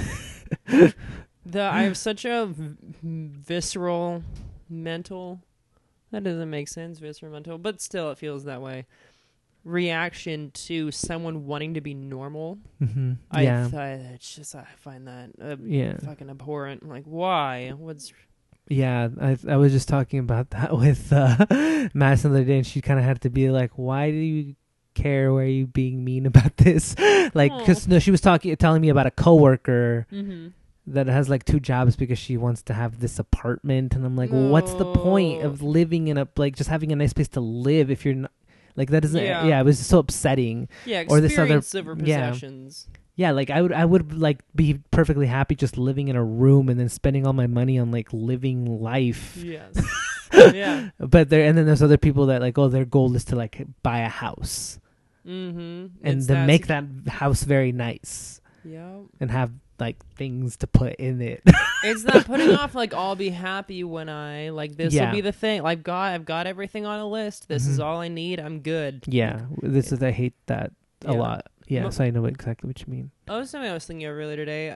have such a visceral mental. That doesn't make sense, visceral mental, but still, it feels that way. Reaction to someone wanting to be normal. I find that fucking abhorrent. Like, why? I was just talking about that with Madison the other day, and she kind of had to be like, why do you care? Why are you being mean about this? Like, because she was telling me about a coworker that has like 2 jobs because she wants to have this apartment, and I'm like, well, what's the point of living in just having a nice place to live if you're not like that? Doesn't it was so upsetting. Or this other over possessions. Yeah, like I would like be perfectly happy just living in a room and then spending all my money on like living life. Yes. Yeah. But then there's other people that like, their goal is to like buy a house. And then make that house very nice. Yeah. And have like things to put in it. It's not putting off like, I'll be happy when I like this will be the thing. Like, I've got everything on a list. This is all I need. I'm good. Yeah. I hate that a lot. Yeah, so I know exactly what you mean. Something I was thinking of earlier today.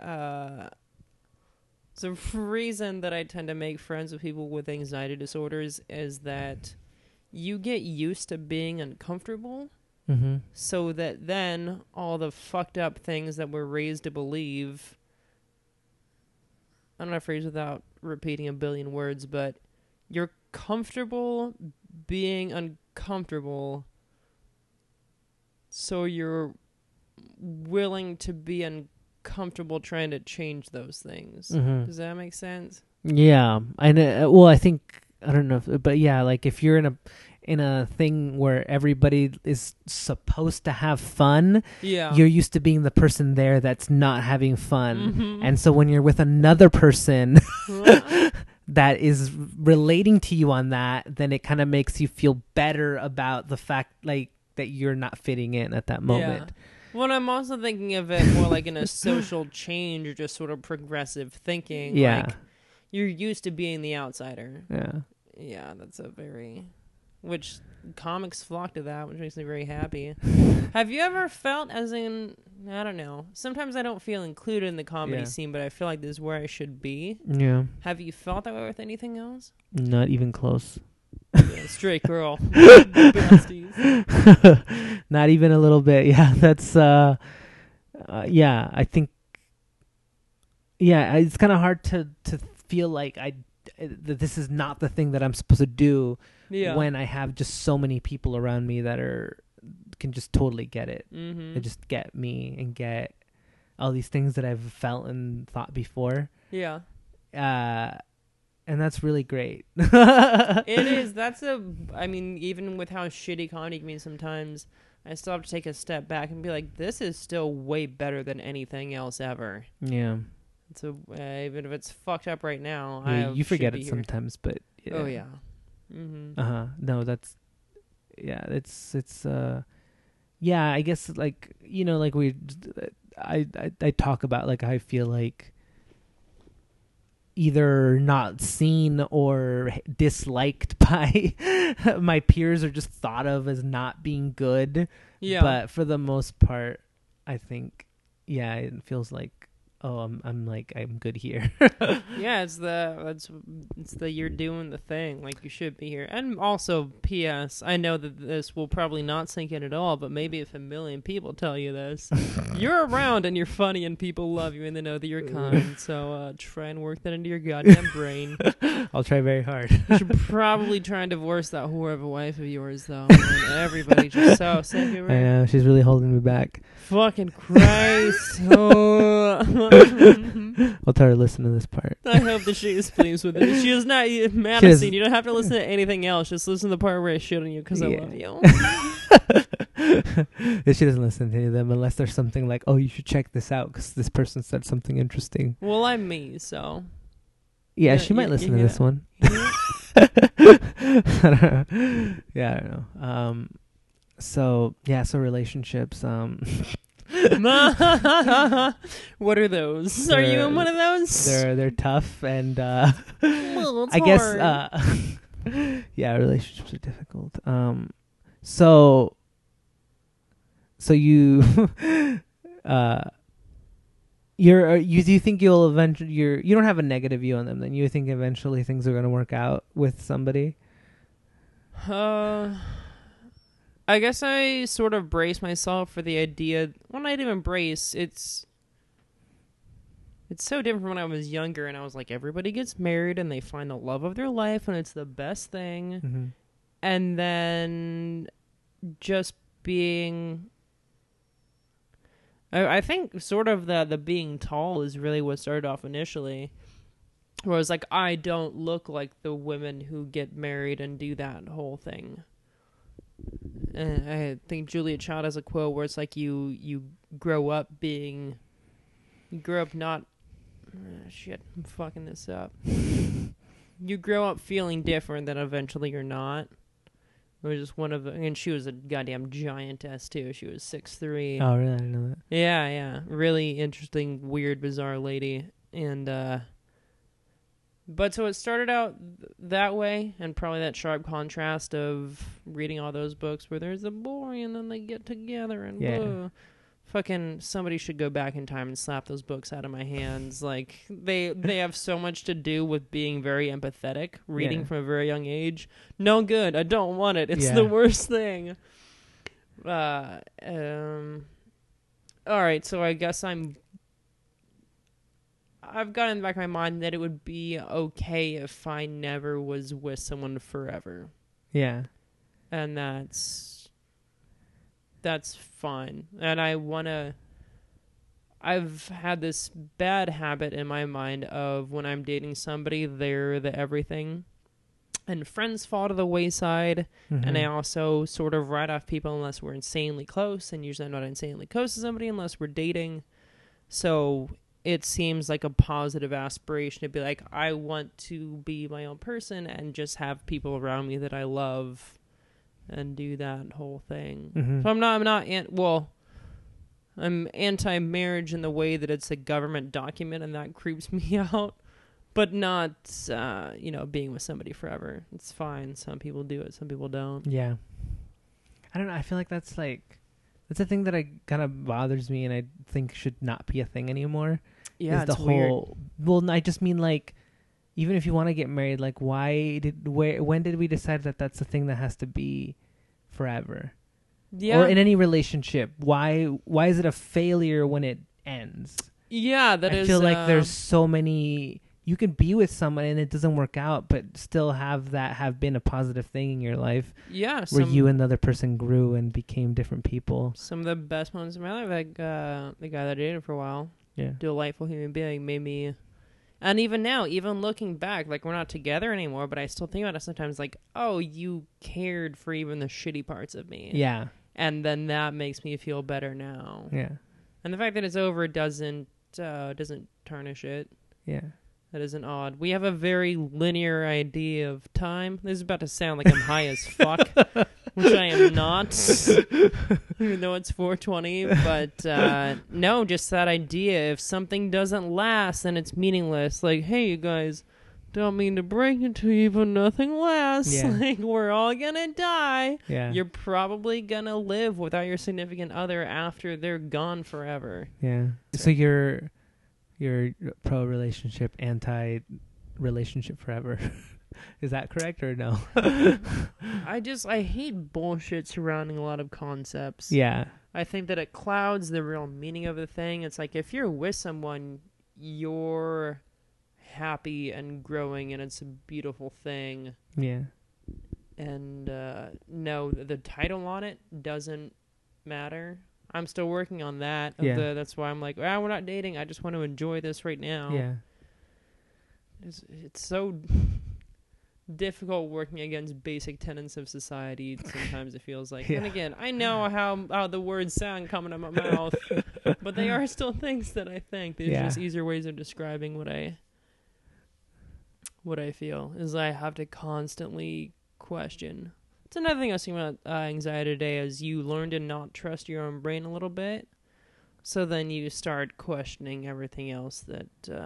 The reason that I tend to make friends with people with anxiety disorders is that you get used to being uncomfortable, so that then all the fucked up things that we're raised to believe. I don't know a phrase without repeating a billion words, but you're comfortable being uncomfortable, so you're willing to be uncomfortable trying to change those things. Does that make sense? Yeah, I know. Well, I think I don't know, but yeah, like if you're in a thing where everybody is supposed to have fun, you're used to being the person there that's not having fun, and so when you're with another person that is relating to you on that, then it kind of makes you feel better about the fact like that you're not fitting in at that moment. Yeah. Well, I'm also thinking of it more like in a social change or just sort of progressive thinking. Yeah. Like, you're used to being the outsider. Yeah. Yeah, that's which comics flock to that, which makes me very happy. Have you ever felt as in, I don't know, sometimes I don't feel included in the comedy scene, but I feel like this is where I should be. Yeah. Have you felt that way with anything else? Not even close. Yeah, straight girl. Besties. Not even a little bit. Yeah, that's I think it's kind of hard to feel like that this is not the thing that I'm supposed to do when I have just so many people around me that can just totally get it. They just get me and get all these things that I've felt and thought before. Yeah. And that's really great. It is. I mean, even with how shitty comedy can be sometimes, I still have to take a step back and be like, this is still way better than anything else ever. Yeah. So even if it's fucked up right now, you forget it sometimes, but yeah. Oh yeah. No, that's it's I guess like like I talk about like I feel like either not seen or disliked by my peers or just thought of as not being good. Yeah. But for the most part, I think, it feels like, I'm good here. Yeah, it's the you're doing the thing, like you should be here. And also, P.S. I know that this will probably not sink in at all, but maybe if 1 million people tell you this, you're around and you're funny and people love you and they know that you're kind. So try and work that into your goddamn brain. I'll try very hard. You should probably try and divorce that whore of a wife of yours, though. And everybody just so sick of her. I know, she's really holding me back. Fucking Christ. I'll tell her to listen to this part. I hope that she is pleased with it. She is not, Madison, you don't have to listen to anything else. Just listen to the part where I shit on you because I love you. She doesn't listen to any of them unless there's something like, oh, you should check this out because this person said something interesting. Well, I'm me, so. Yeah, she might listen to this one. I don't know. So relationships. What are those? Are you in one of those? They're tough, and well, I guess yeah, relationships are difficult. So you you think you'll eventually you don't have a negative view on them, then you think eventually things are going to work out with somebody? I guess I sort of brace myself for the idea. Well, not even brace. It's so different from when I was younger, and I was like, everybody gets married and they find the love of their life, and it's the best thing. Mm-hmm. And then just being, I think sort of the being tall is really what started off initially. Where it was like, I don't look like the women who get married and do that whole thing. And I think Julia Child has a quote where it's like you grow up not shit, I'm fucking this up. You grow up feeling different, then eventually you're not. It was just one of the, and she was a goddamn giantess too. She was 6'3". Oh, really? I didn't know that. Yeah. Really interesting, weird, bizarre lady. And but so it started out that way, and probably that sharp contrast of reading all those books where there's a boy and then they get together and blah. Fucking somebody should go back in time and slap those books out of my hands. Like they have so much to do with being very empathetic, reading from a very young age. No good. I don't want it. It's the worst thing. All right, so I guess I've got in the back of my mind that it would be okay if I never was with someone forever. Yeah. And that's fine. And I've had this bad habit in my mind of when I'm dating somebody, they're the everything. And friends fall to the wayside. Mm-hmm. And I also sort of write off people unless we're insanely close. And usually I'm not insanely close to somebody unless we're dating. So it seems like a positive aspiration to be like, I want to be my own person and just have people around me that I love and do that whole thing. Mm-hmm. So I'm anti-marriage in the way that it's a government document and that creeps me out, but not, being with somebody forever. It's fine. Some people do it. Some people don't. Yeah. I don't know. I feel like that's a thing that kind of bothers me and I think should not be a thing anymore. Yeah, it's weird. Well, I just mean like, even if you want to get married, like when did we decide that that's the thing that has to be forever? Yeah. Or in any relationship, why is it a failure when it ends? Yeah, I feel like there's so many. You can be with someone and it doesn't work out, but still have been a positive thing in your life. Yeah, where you and the other person grew and became different people. Some of the best moments of my life, like the guy that I dated for a while. Yeah, delightful human being, made me. And even now, even looking back, like we're not together anymore, but I still think about it sometimes. Like, oh, you cared for even the shitty parts of me. Yeah, and then that makes me feel better now. Yeah, and the fact that it's over doesn't tarnish it. Yeah. That isn't odd. We have a very linear idea of time. This is about to sound like I'm high as fuck, which I am not, even though it's 4:20. But no, just that idea. If something doesn't last, then it's meaningless. Like, hey, you guys, don't mean to break it to you, but nothing lasts. Yeah. Like, we're all gonna die. Yeah. You're probably gonna live without your significant other after they're gone forever. Yeah. So you're pro-relationship, anti-relationship forever. Is that correct or no? I hate bullshit surrounding a lot of concepts. Yeah. I think that it clouds the real meaning of the thing. It's like if you're with someone, you're happy and growing and it's a beautiful thing. Yeah. And no, the title on it doesn't matter. I'm still working on that. Yeah. That's why I'm like, we're not dating. I just want to enjoy this right now. Yeah. It's so difficult working against basic tenets of society. Sometimes it feels like. Yeah. And again, I know how the words sound coming out of my mouth, but they are still things that I think. There's just easier ways of describing what I feel. Is I have to constantly question It's another thing I was thinking about anxiety today is you learn to not trust your own brain a little bit. So then you start questioning everything else that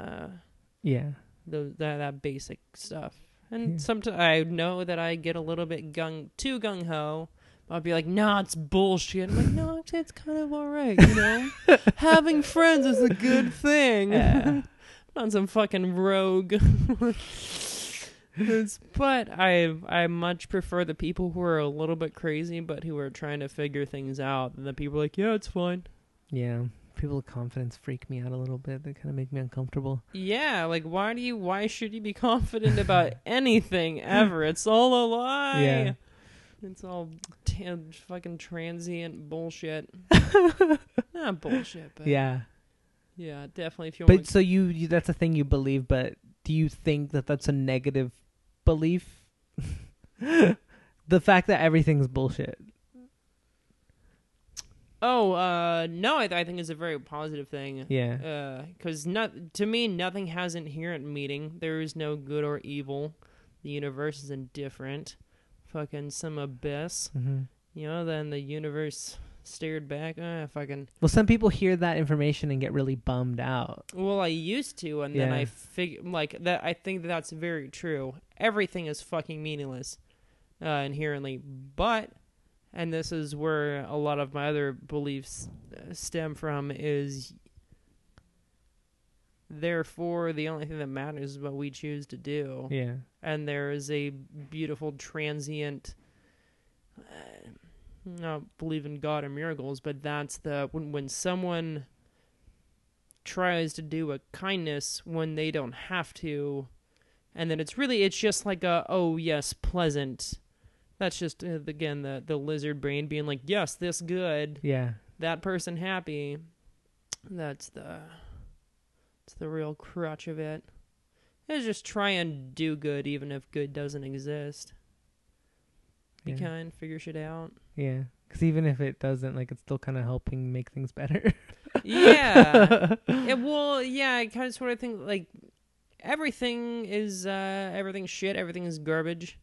that basic stuff. And sometimes I know that I get a little bit too gung-ho. I'll be like, nah, it's bullshit. I'm like, no, actually, it's kind of all right, you know? Having friends is a good thing. Not some fucking rogue. But I much prefer the people who are a little bit crazy, but who are trying to figure things out, than the people like, yeah, it's fine. Yeah. People with confidence freak me out a little bit. They kind of make me uncomfortable. Yeah, like, why should you be confident about anything ever? It's all a lie. Yeah. It's all fucking transient bullshit. Not bullshit, but... Yeah, definitely. If you want. But so you that's a thing you believe, but do you think that that's a negative belief? The fact that everything's bullshit. Oh, no, I think it's a very positive thing. Yeah. Because to me, nothing has inherent meaning. There is no good or evil. The universe is indifferent. Fucking some abyss. Mm-hmm. You know, then the universe stared back. Fucking. Well, some people hear that information and get really bummed out. Well, I used to, and then I like that. I think that's very true. Everything is fucking meaningless, inherently. But, and this is where a lot of my other beliefs stem from, is therefore the only thing that matters is what we choose to do. Yeah. And there is a beautiful transient. I don't believe in God or miracles, but that's when someone tries to do a kindness when they don't have to, and then it's just like oh yes, pleasant. That's just again the lizard brain being like, yes, this good. Yeah. That person happy. It's the real crutch of it. Is just try and do good even if good doesn't exist. Be kind, figure shit out. Yeah, because even if it doesn't, like, it's still kind of helping make things better. Yeah. I kind of sort of think, like, everything is shit, everything is garbage.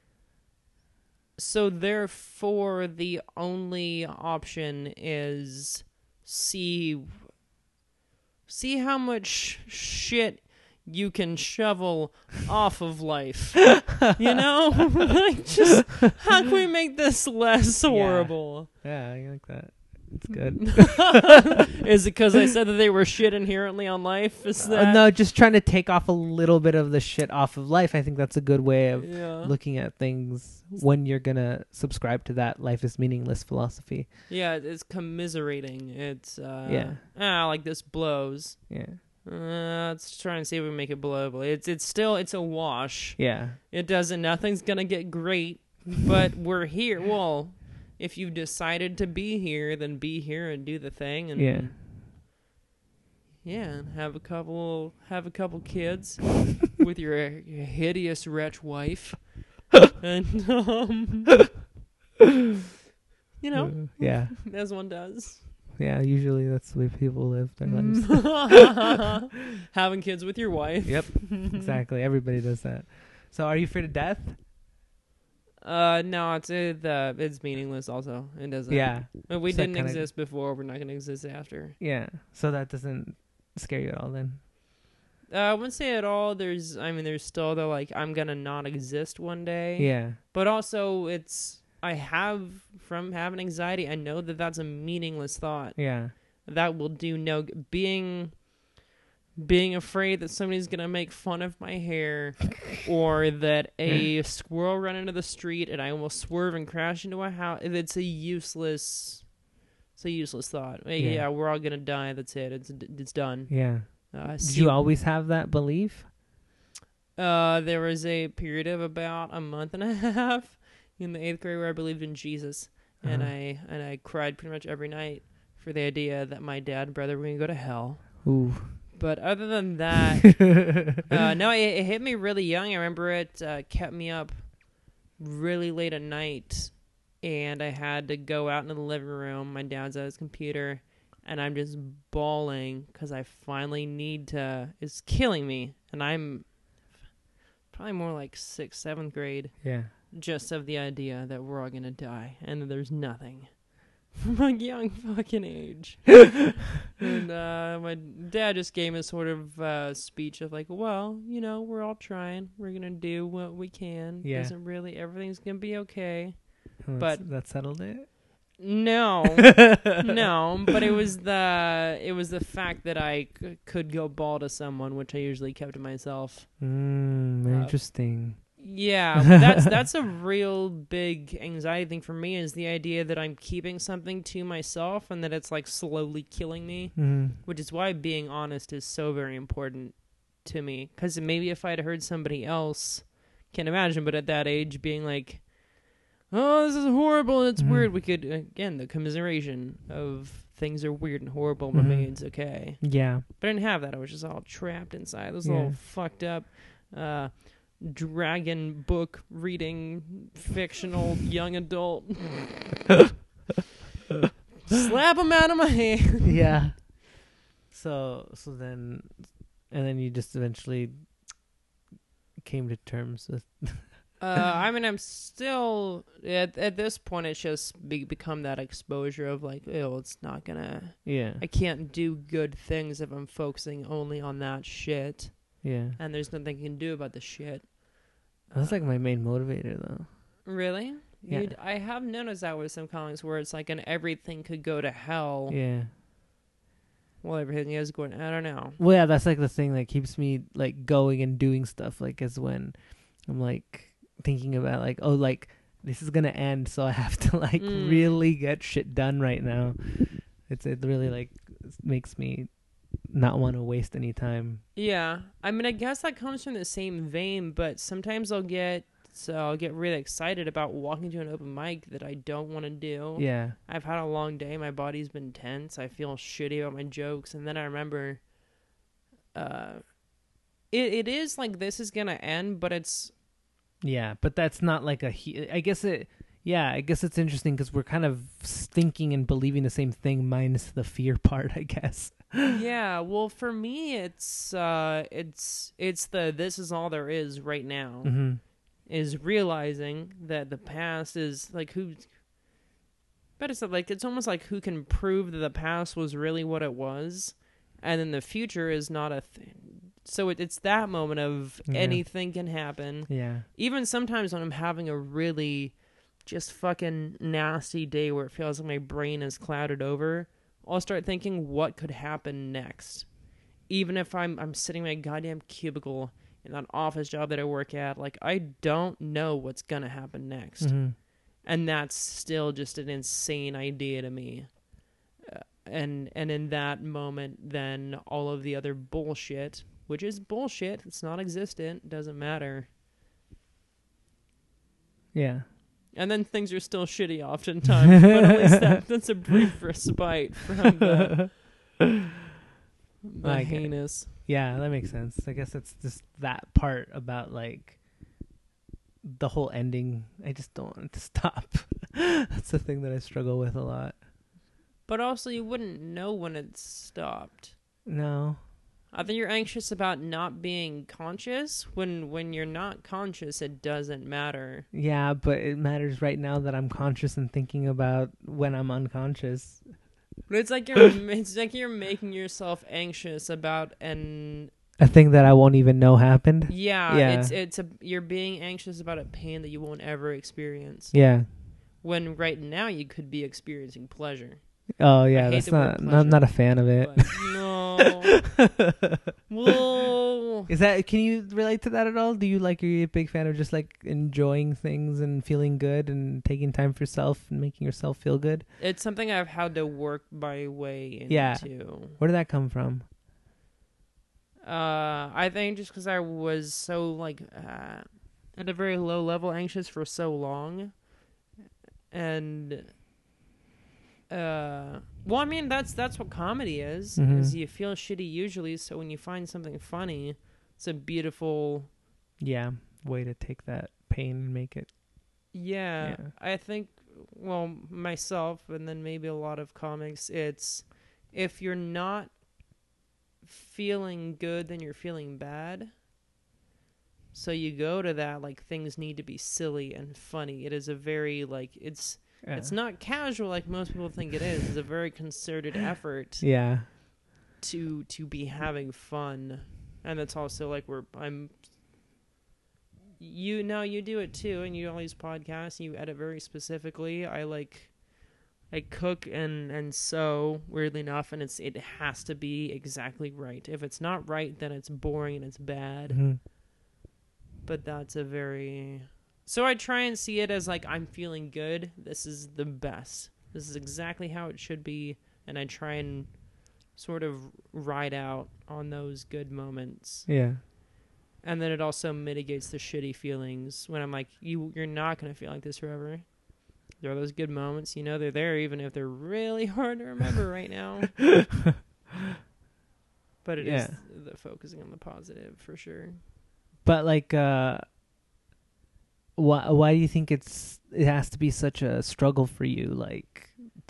So therefore, the only option is see how much shit you can shovel off of life. You know? Like, just, how can we make this less horrible? Yeah, I like that. It's good. Is it because I said that they were shit inherently on life? Is that... No, just trying to take off a little bit of the shit off of life. I think that's a good way of looking at things when you're going to subscribe to that life is meaningless philosophy. Yeah, it's commiserating. It's, like this blows. Yeah. Let's try and see if we can make it blowable. It's a wash. Yeah. Nothing's gonna get great, but we're here. Well, if you've decided to be here, then be here and do the thing, and and have a couple kids with your hideous wretch wife, and you know, as one does. Yeah, usually that's the way people live their lives. Having kids with your wife. Yep, exactly. Everybody does that. So, are you afraid of death? No, it's meaningless. Also, it doesn't. Yeah, we didn't exist before. We're not going to exist after. Yeah, so that doesn't scare you at all, then. I wouldn't say at all. There's still the like I'm gonna not exist one day. Yeah, but also from having anxiety, I know that that's a meaningless thought. Yeah. That will do no being afraid that somebody's going to make fun of my hair or that a squirrel ran into the street and I almost swerve and crash into a house. It's a useless thought. Yeah, we're all going to die. That's it. It's done. Yeah. Did you always have that belief? There was a period of about a month and a half in the 8th grade where I believed in Jesus, and I cried pretty much every night for the idea that my dad and brother were going to go to hell. Ooh. But other than that, no, it hit me really young. I remember it kept me up really late at night, and I had to go out into the living room. My dad's at his computer, and I'm just bawling because I finally it's killing me, and I'm probably more like 6th, 7th grade. Yeah. just of the idea that we're all gonna die and that there's nothing from a young fucking age. And my dad just gave me a sort of speech of like, well, you know, we're all trying. We're gonna do what we can. Yeah. Everything's gonna be okay. Oh, but that settled it? No. No, but it was the fact that I could go bald as someone, which I usually kept to myself. Interesting. Yeah, that's a real big anxiety thing for me, is the idea that I'm keeping something to myself and that it's like slowly killing me, which is why being honest is so very important to me. Because maybe if I'd heard somebody else, can't imagine, but at that age being like, oh, this is horrible and it's weird, we could, again, the commiseration of things are weird and horrible, but maybe it's okay. Yeah. But I didn't have that. I was just all trapped inside. I was all fucked up. Dragon book reading fictional young adult. Slap him out of my hand. Yeah. So then, and then you just eventually came to terms with. I mean, I'm still at this point. It's just become that exposure of like, oh, it's not gonna. Yeah. I can't do good things if I'm focusing only on that shit. Yeah. And there's nothing you can do about the shit. That's like my main motivator, though. Really? Yeah. I have noticed that with some comics where it's like an everything could go to hell. Yeah. Well, everything is going. I don't know. Well, yeah, that's like the thing that keeps me like going and doing stuff. Like, is when I'm like thinking about like, oh, like this is gonna end, so I have to like really get shit done right now. It really like makes me not want to waste any time. Yeah, I mean, I guess that comes from the same vein, but sometimes I'll get really excited about walking to an open mic that I don't want to do. Yeah. I've had a long day. My body's been tense. I feel shitty about my jokes. And then I remember it is like this is going to end, but it's... Yeah, but that's not like I guess it's interesting because we're kind of thinking and believing the same thing minus the fear part, I guess. Yeah, well, for me, it's the this is all there is right now. Mm-hmm. Is realizing that the past is like but it's like it's almost like who can prove that the past was really what it was, and then the future is not a thing. So it's that moment of anything can happen. Yeah. Even sometimes when I'm having a really just fucking nasty day where it feels like my brain is clouded over, I'll start thinking what could happen next. Even if I'm sitting in my goddamn cubicle in that office job that I work at, like, I don't know what's gonna happen next. Mm-hmm. And that's still just an insane idea to me. And in that moment, then all of the other bullshit, which is bullshit, it's not existent, doesn't matter. Yeah. And then things are still shitty oftentimes, but at least that's a brief respite from the heinous. Yeah, that makes sense. I guess it's just that part about, like, the whole ending. I just don't want it to stop. That's the thing that I struggle with a lot. But also, you wouldn't know when it stopped. No. I think you're anxious about not being conscious. When you're not conscious, it doesn't matter. Yeah, but it matters right now that I'm conscious and thinking about when I'm unconscious. But it's like you're making yourself anxious about a thing that I won't even know happened. Yeah. You're being anxious about a pain that you won't ever experience. Yeah. When right now you could be experiencing pleasure. Oh yeah, that's not a fan of it. No. Whoa. Can you relate to that at all? Do you are you a big fan of just like enjoying things and feeling good and taking time for yourself and making yourself feel good? It's something I've had to work my way into. Yeah. Where did that come from? I think just because I was so at a very low level anxious for so long, and well, I mean that's what comedy is. Mm-hmm. Is you feel shitty usually, so when you find something funny, it's a beautiful way to take that pain and make it. Yeah, I think myself and then maybe a lot of comics. It's if you're not feeling good, then you're feeling bad. So you go to that like things need to be silly and funny. It is a very like it's not casual like most people think it is. It's a very concerted effort. Yeah. To be having fun, and that's also like you do it too, and you all these podcasts, and you edit very specifically. I cook and sew, weirdly enough, and it has to be exactly right. If it's not right, then it's boring and it's bad. Mm-hmm. But that's so I try and see it as like, I'm feeling good. This is the best. This is exactly how it should be, and I try and sort of ride out on those good moments. Yeah. And then it also mitigates the shitty feelings when I'm like, you're not going to feel like this forever. There are those good moments, they're there even if they're really hard to remember right now. But it is the focusing on the positive for sure. But like, why do you think it has to be such a struggle for you? Like,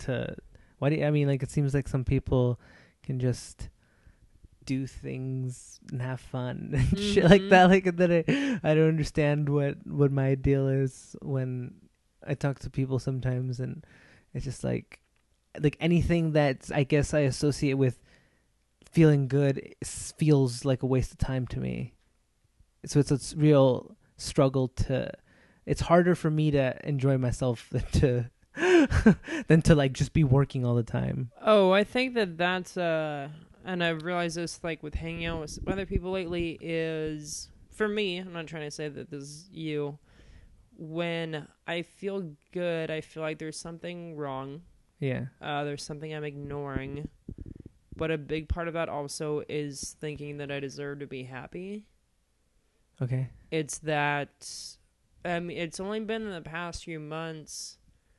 it seems like some people can just do things and have fun and shit like that. Like, that I don't understand what my ideal is when I talk to people sometimes, and it's just like anything that I guess I associate with feeling good feels like a waste of time to me. So it's a real struggle it's harder for me to enjoy myself than to like just be working all the time. Oh, I think that's and I've realized this like with hanging out with other people lately is, for me, I'm not trying to say that this is you, when I feel good, I feel like there's something wrong. Yeah. There's something I'm ignoring. But a big part of that also is thinking that I deserve to be happy. Okay. It's that, it's only been in the past few months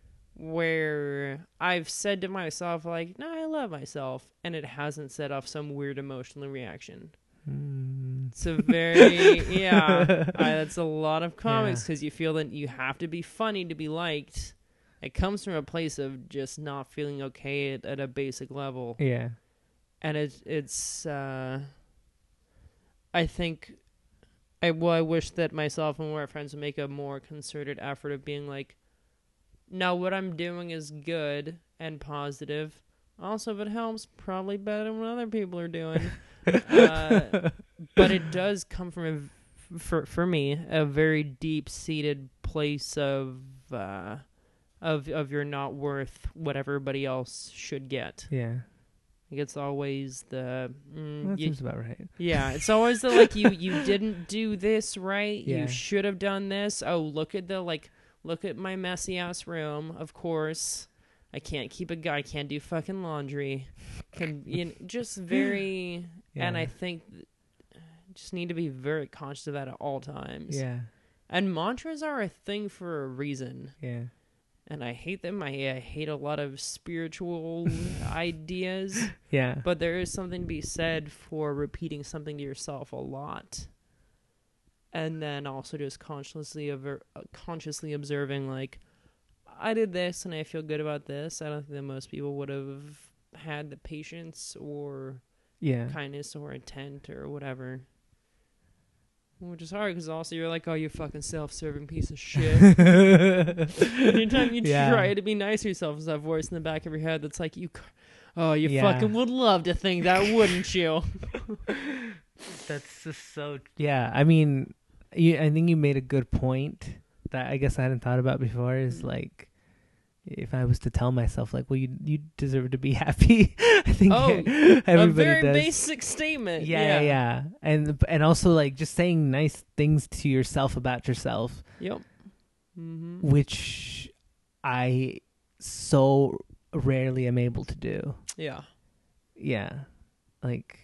where I've said to myself, like, no, I love myself, and it hasn't set off some weird emotional reaction. It's a very, that's a lot of comics, because you feel that you have to be funny to be liked. It comes from a place of just not feeling okay at a basic level. Yeah. And it's I think, I wish that myself and my friends would make a more concerted effort of being like, no, what I'm doing is good and positive. Also, if it helps, probably better than what other people are doing. But it does come from for me, a very deep-seated place of you're not worth what everybody else should get. Yeah. It's always the... that seems about right. Yeah, it's always the, like, you didn't do this right. Yeah. You should have done this. Oh, look at my messy-ass room, of course. I can't I can't do fucking laundry. Just very... Yeah. And I think just need to be very conscious of that at all times. Yeah. And mantras are a thing for a reason. Yeah. And I hate them. I hate a lot of spiritual ideas. Yeah. But there is something to be said for repeating something to yourself a lot. And then also just consciously observing, like, I did this and I feel good about this. I don't think that most people would have had the patience or kindness or intent or whatever. Which is hard because also you're like, oh, you fucking self-serving piece of shit. Anytime you try to be nice to yourself, there's that voice in the back of your head that's like, you fucking would love to think that, wouldn't you? That's just so... Yeah, I mean, I think you made a good point that I guess I hadn't thought about before, is like, if I was to tell myself, like, well, you deserve to be happy, I think everybody a very does. Basic statement. Yeah. And also, like, just saying nice things to yourself about yourself. Yep. Mm-hmm. Which I so rarely am able to do. Yeah. Yeah. Like...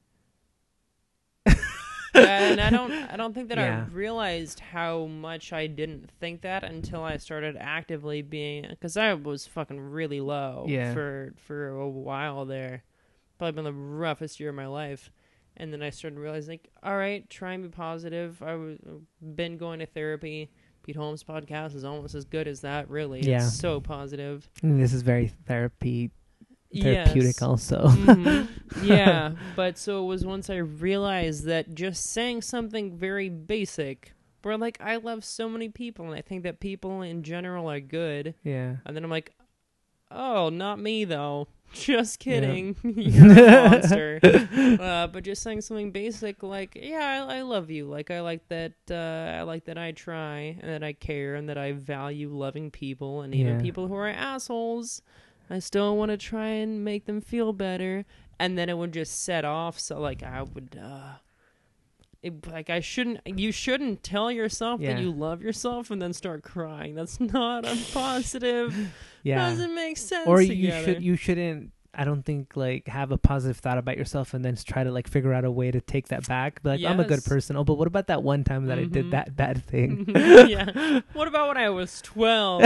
And I don't think that I realized how much I didn't think that until I started actively being, because I was fucking really low for a while there. Probably been the roughest year of my life. And then I started realizing, like, all right, try and be positive. I've been going to therapy. Pete Holmes' podcast is almost as good as that, really. Yeah. It's so positive. And this is very therapy therapeutic also. Yeah, but so it was once I realized that just saying something very basic, where like I love so many people and I think that people in general are good. Yeah. And then I'm like, oh, not me though. Just kidding. You're a monster. But just saying something basic like, yeah, I love you. Like I like that I try and that I care and that I value loving people, and even people who are assholes, I still want to try and make them feel better. And then it would just set off. So like I would you shouldn't tell yourself that you love yourself and then start crying. That's not a positive. Doesn't make sense. Or together. you shouldn't, I don't think, like have a positive thought about yourself and then try to like figure out a way to take that back. Be like, I'm a good person. Oh, but what about that one time that I did that bad thing? What about when I was 12?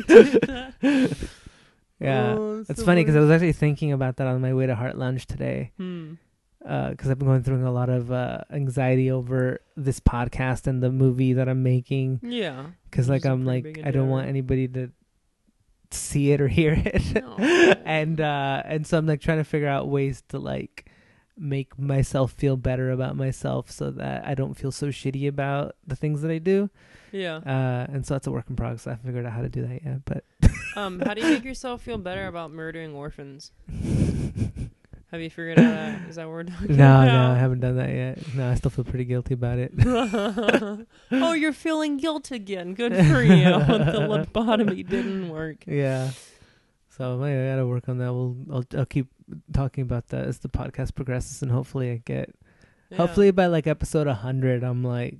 It's funny because I was actually thinking about that on my way to Heart Lounge today. Because I've been going through a lot of anxiety over this podcast and the movie that I'm making. Yeah. Because like I'm like, I don't want anybody to see it or hear it. No. and so I'm like trying to figure out ways to like make myself feel better about myself so that I don't feel so shitty about the things that I do. Yeah. And so that's a work in progress. I haven't figured out how to do that yet, but how do you make yourself feel better about murdering orphans? Have you figured out that? Is that what we're talking about? No, I haven't done that yet. No, I still feel pretty guilty about it. Oh, you're feeling guilt again. Good for you. The lobotomy didn't work. Yeah. So I gotta work on that. I'll keep talking about that as the podcast progresses, and hopefully I get. Yeah. Hopefully by like episode 100, I'm like.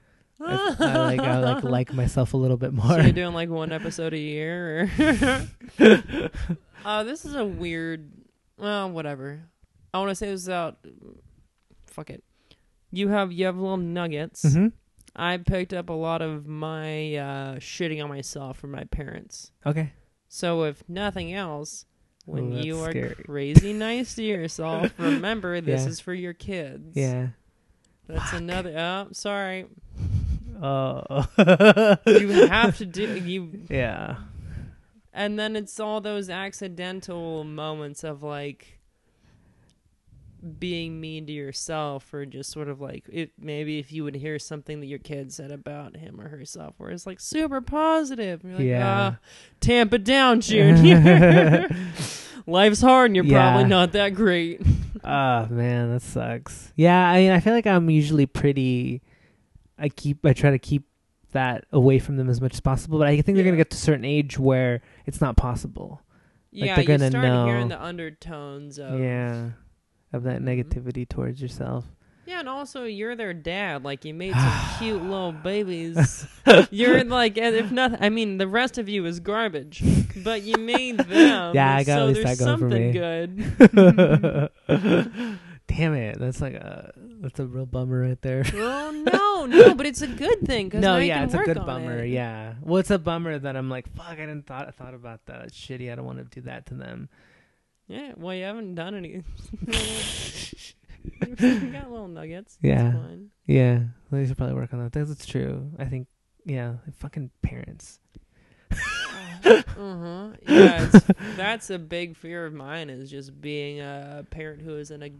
I like myself a little bit more. So you're doing like one episode a year? This is a weird. Well, whatever. I want to say this out. Fuck it. You have little nuggets. Mm-hmm. I picked up a lot of my shitting on myself from my parents. Okay. So if nothing else, when you are crazy nice to yourself, remember this is for your kids. Yeah. That's another. Oh, sorry. Oh. You have to do you. Yeah. And then it's all those accidental moments of like being mean to yourself, or just sort of like maybe if you would hear something that your kid said about him or herself where it's like super positive. And you're like, tamp it down, Junior. Life's hard and you're probably not that great. Oh man, that sucks. Yeah, I mean, I feel like I'm usually pretty. I try to keep that away from them as much as possible, but I think they're gonna get to a certain age where it's not possible. Like they're gonna know hearing the undertones of that negativity towards yourself. Yeah, and also you're their dad. Like you made some cute little babies. You're like, if nothing, I mean, the rest of you is garbage, but you made them. Yeah, I got at least that going for me. Good. Damn it, that's a real bummer right there. Oh no, but it's a good thing. No, yeah, it's a good bummer. Yeah, well, it's a bummer that I'm like, fuck, I didn't thought about that. It's shitty. I don't want to do that to them. Yeah, well, you haven't done any. You got little nuggets. Yeah, fine. Yeah. Well, you should probably work on that. That's true. I think. Yeah, fucking parents. Yeah, that's a big fear of mine, is just being a parent who isn't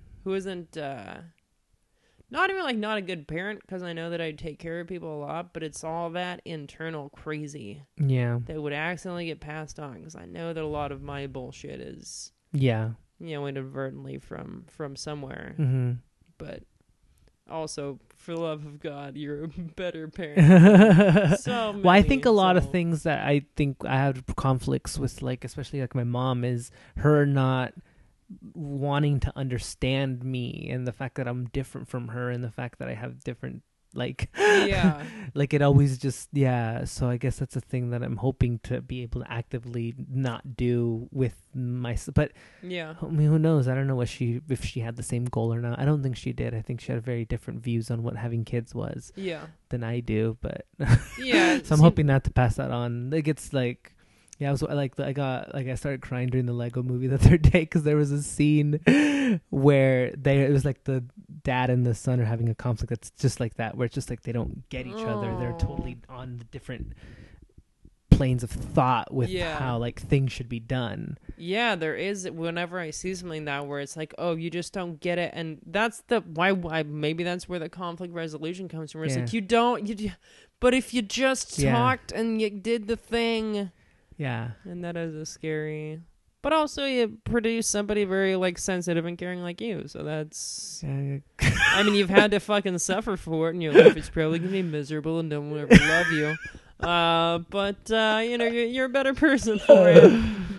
not even like not a good parent, because I know that I take care of people a lot, but it's all that internal crazy that would accidentally get passed on, because I know that a lot of my bullshit is inadvertently from somewhere. But also, for the love of God, you're a better parent. Well, I think a lot of things that I think I have conflicts with, like especially like my mom, is her not wanting to understand me, and the fact that I'm different from her, and the fact that I have different like like it always just so I guess that's a thing that I'm hoping to be able to actively not do with myself. But I mean, who knows? I don't know if she had the same goal or not. I don't think she did. I think she had very different views on what having kids was than I do, but so I'm hoping not to pass that on. Like it's like I was like, I started crying during the Lego movie the third day, because there was a scene where it was like the dad and the son are having a conflict that's just like that, where it's just like they don't get each other. They're totally on the different planes of thought with how like things should be done. Yeah, there is. Whenever I see something that where it's like, oh, you just don't get it, and that's the why maybe that's where the conflict resolution comes from. Where it's like but if you just talked and you did the thing, and that is a scary. But also, you produce somebody very like sensitive and caring like you, so that's. I mean, you've had to fucking suffer for it, and your life is probably gonna be miserable, and no one will ever love you. But you're a better person for it.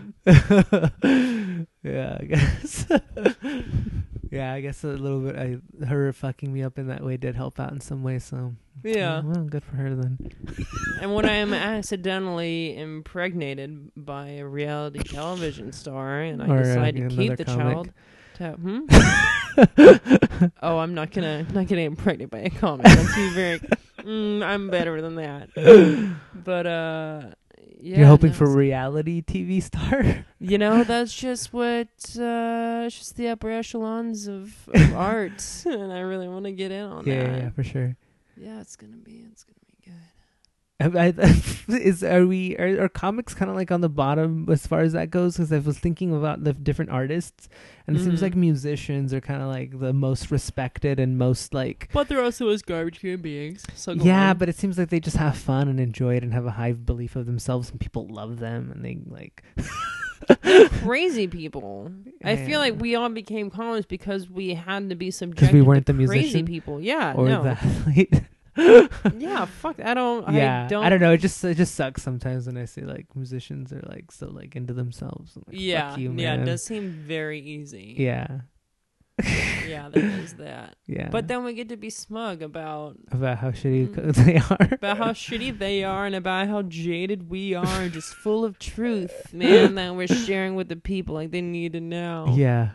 Yeah, I guess. Yeah, I guess a little bit. Her fucking me up in that way did help out in some way. So yeah, well, good for her then. And when I am accidentally impregnated by a reality television star, and I decide to keep the child, oh, I'm not getting impregnated by a comic. That's very. I'm better than that. But yeah, you're hoping for reality TV star. That's just what just the upper echelons of art, and I really want to get in on that. Yeah, for sure. Yeah, it's gonna be good. Are comics kind of like on the bottom as far as that goes? Because I was thinking about the different artists, and it seems like musicians are kind of like the most respected and most like. But they're also as garbage human beings. So but it seems like they just have fun and enjoy it and have a high belief of themselves, and people love them, and they like. Crazy people. Yeah. I feel like we all became comics because we had to be subjected because we weren't to the crazy musician people. Yeah, or no. the athlete. Yeah, fuck. I don't. I don't know. It just sucks sometimes when I see like musicians are like so like into themselves. Like, fuck you, man. It does seem very easy. Yeah. Yeah, there is that. Yeah. But then we get to be smug about how shitty they are. About how shitty they are and about how jaded we are and just full of truth, man, that we're sharing with the people like they need to know. Yeah.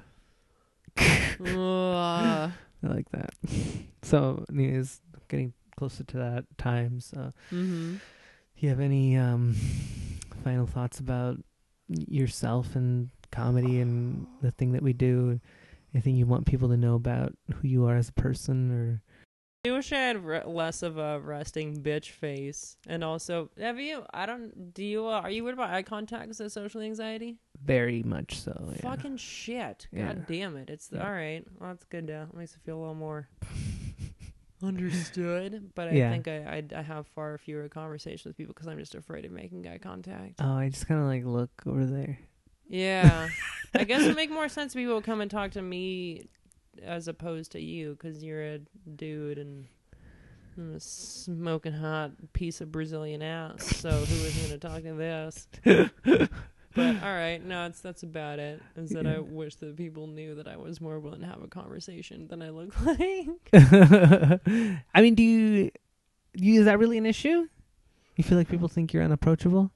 I like that. So, anyways, getting closer to that time. So, do you have any final thoughts about yourself and comedy and the thing that we do? Anything you want people to know about who you are as a person? Or I wish I had less of a resting bitch face. And also, are you worried about eye contact because of social anxiety? Very much so, yeah. Fucking shit. God damn it. All right. Well, that's good. It makes me feel a little more understood. But I think I have far fewer conversations with people because I'm just afraid of making eye contact. Oh, I just kind of like look over there. Yeah. I guess it would make more sense if people would come and talk to me as opposed to you because you're a dude and I'm a smoking hot piece of Brazilian ass. So who is going to talk to this? But all right, no, that's about it. Is that I wish that people knew that I was more willing to have a conversation than I look like. I mean, do you is that really an issue? You feel like people think you're unapproachable?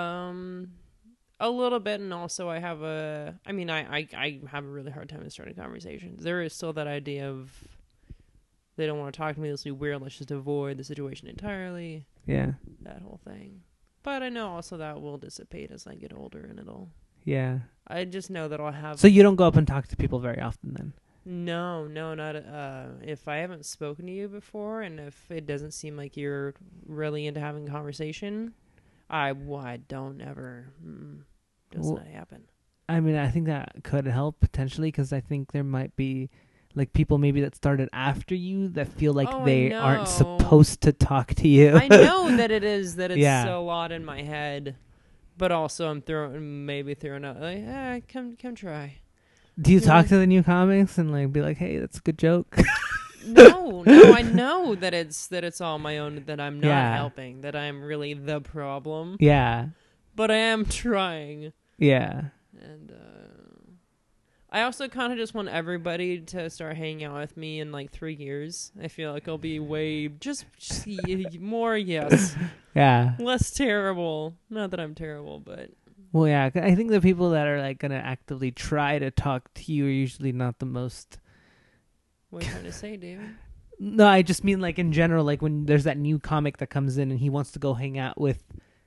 A little bit, and also I have I have a really hard time starting conversations. There is still that idea of they don't want to talk to me, this will be weird, let's just avoid the situation entirely. Yeah. That whole thing. But I know also that will dissipate as I get older, and it'll... Yeah. I just know that I'll have... So you don't go up and talk to people very often, then? No, not... if I haven't spoken to you before, and if it doesn't seem like you're really into having a conversation, I don't ever... does not happen. I mean, I think that could help potentially because I think there might be like people maybe that started after you that feel like they aren't supposed to talk to you. I know that it's a lot in my head, but also I'm throwing out like, come try. Do you talk to the new comics and like be like, hey, that's a good joke? No, I know that it's all my own, that I'm not helping, that I'm really the problem. Yeah. But I am trying. Yeah. And I also kind of just want everybody to start hanging out with me in like 3 years. I feel like I'll be way just more yeah, less terrible. Not that I'm terrible, but well, yeah. I think the people that are like gonna actively try to talk to you are usually not the most. What are you trying to say, David? No, I just mean like in general, like when there's that new comic that comes in and he wants to go hang out with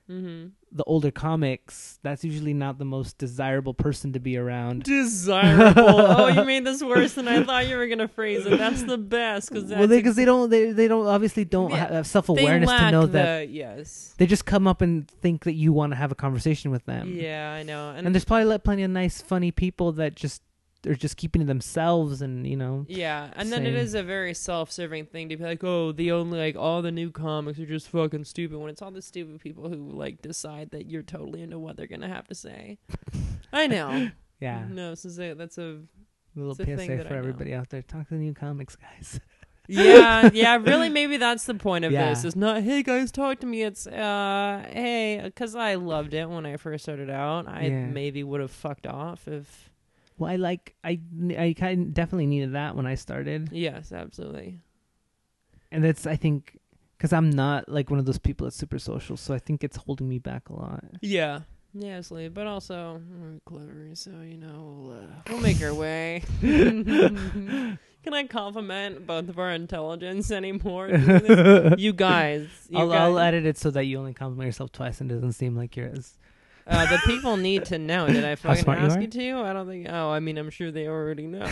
the older comics, that's usually not the most desirable person to be around. Desirable? Oh, you made this worse than I thought you were gonna phrase it. That's the best because they don't obviously don't have self-awareness to know that. Yes, they just come up and think that you want to have a conversation with them. Yeah, I know. And there's probably plenty of nice, funny people that they're just keeping to themselves, and Yeah, and then it is a very self-serving thing to be like, oh, all the new comics are just fucking stupid, when it's all the stupid people who decide that you're totally into what they're gonna have to say. I know. Yeah. No, that's a little PSA for everybody out there. Talk to the new comics guys. Yeah, really, maybe that's the point of this. It's not, hey guys, talk to me. It's, hey, because I loved it when I first started out. I maybe would have fucked off if... Well, I kind of definitely needed that when I started. Yes, absolutely. And that's, I think, because I'm not one of those people that's super social, so I think it's holding me back a lot. Yeah. Yes, but also we're clever, so we'll make our way. Can I compliment both of our intelligence anymore? You guys. I'll edit it so that you only compliment yourself twice and it doesn't seem like you're as... the people need to know. Did I fucking ask you to? I don't think... Oh, I mean, I'm sure they already know.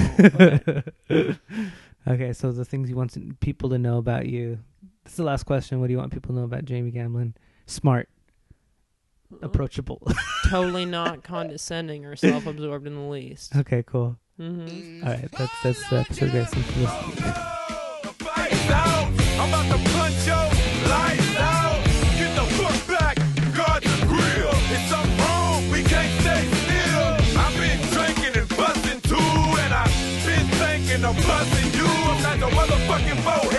Okay, so the things you want people to know about you. This is the last question. What do you want people to know about Jamie Gamblin? Smart. Approachable. Totally not condescending or self-absorbed in the least. Okay, cool. Mm-hmm. All right, that's the episode, guys. Thanks for listening. I'm about to punch your lights out. Get the fuck back. Guard the grill. It's something wrong. We can't stay still. I've been drinking and busting too, and I've been thinking of busting you. I'm like a motherfucking boat.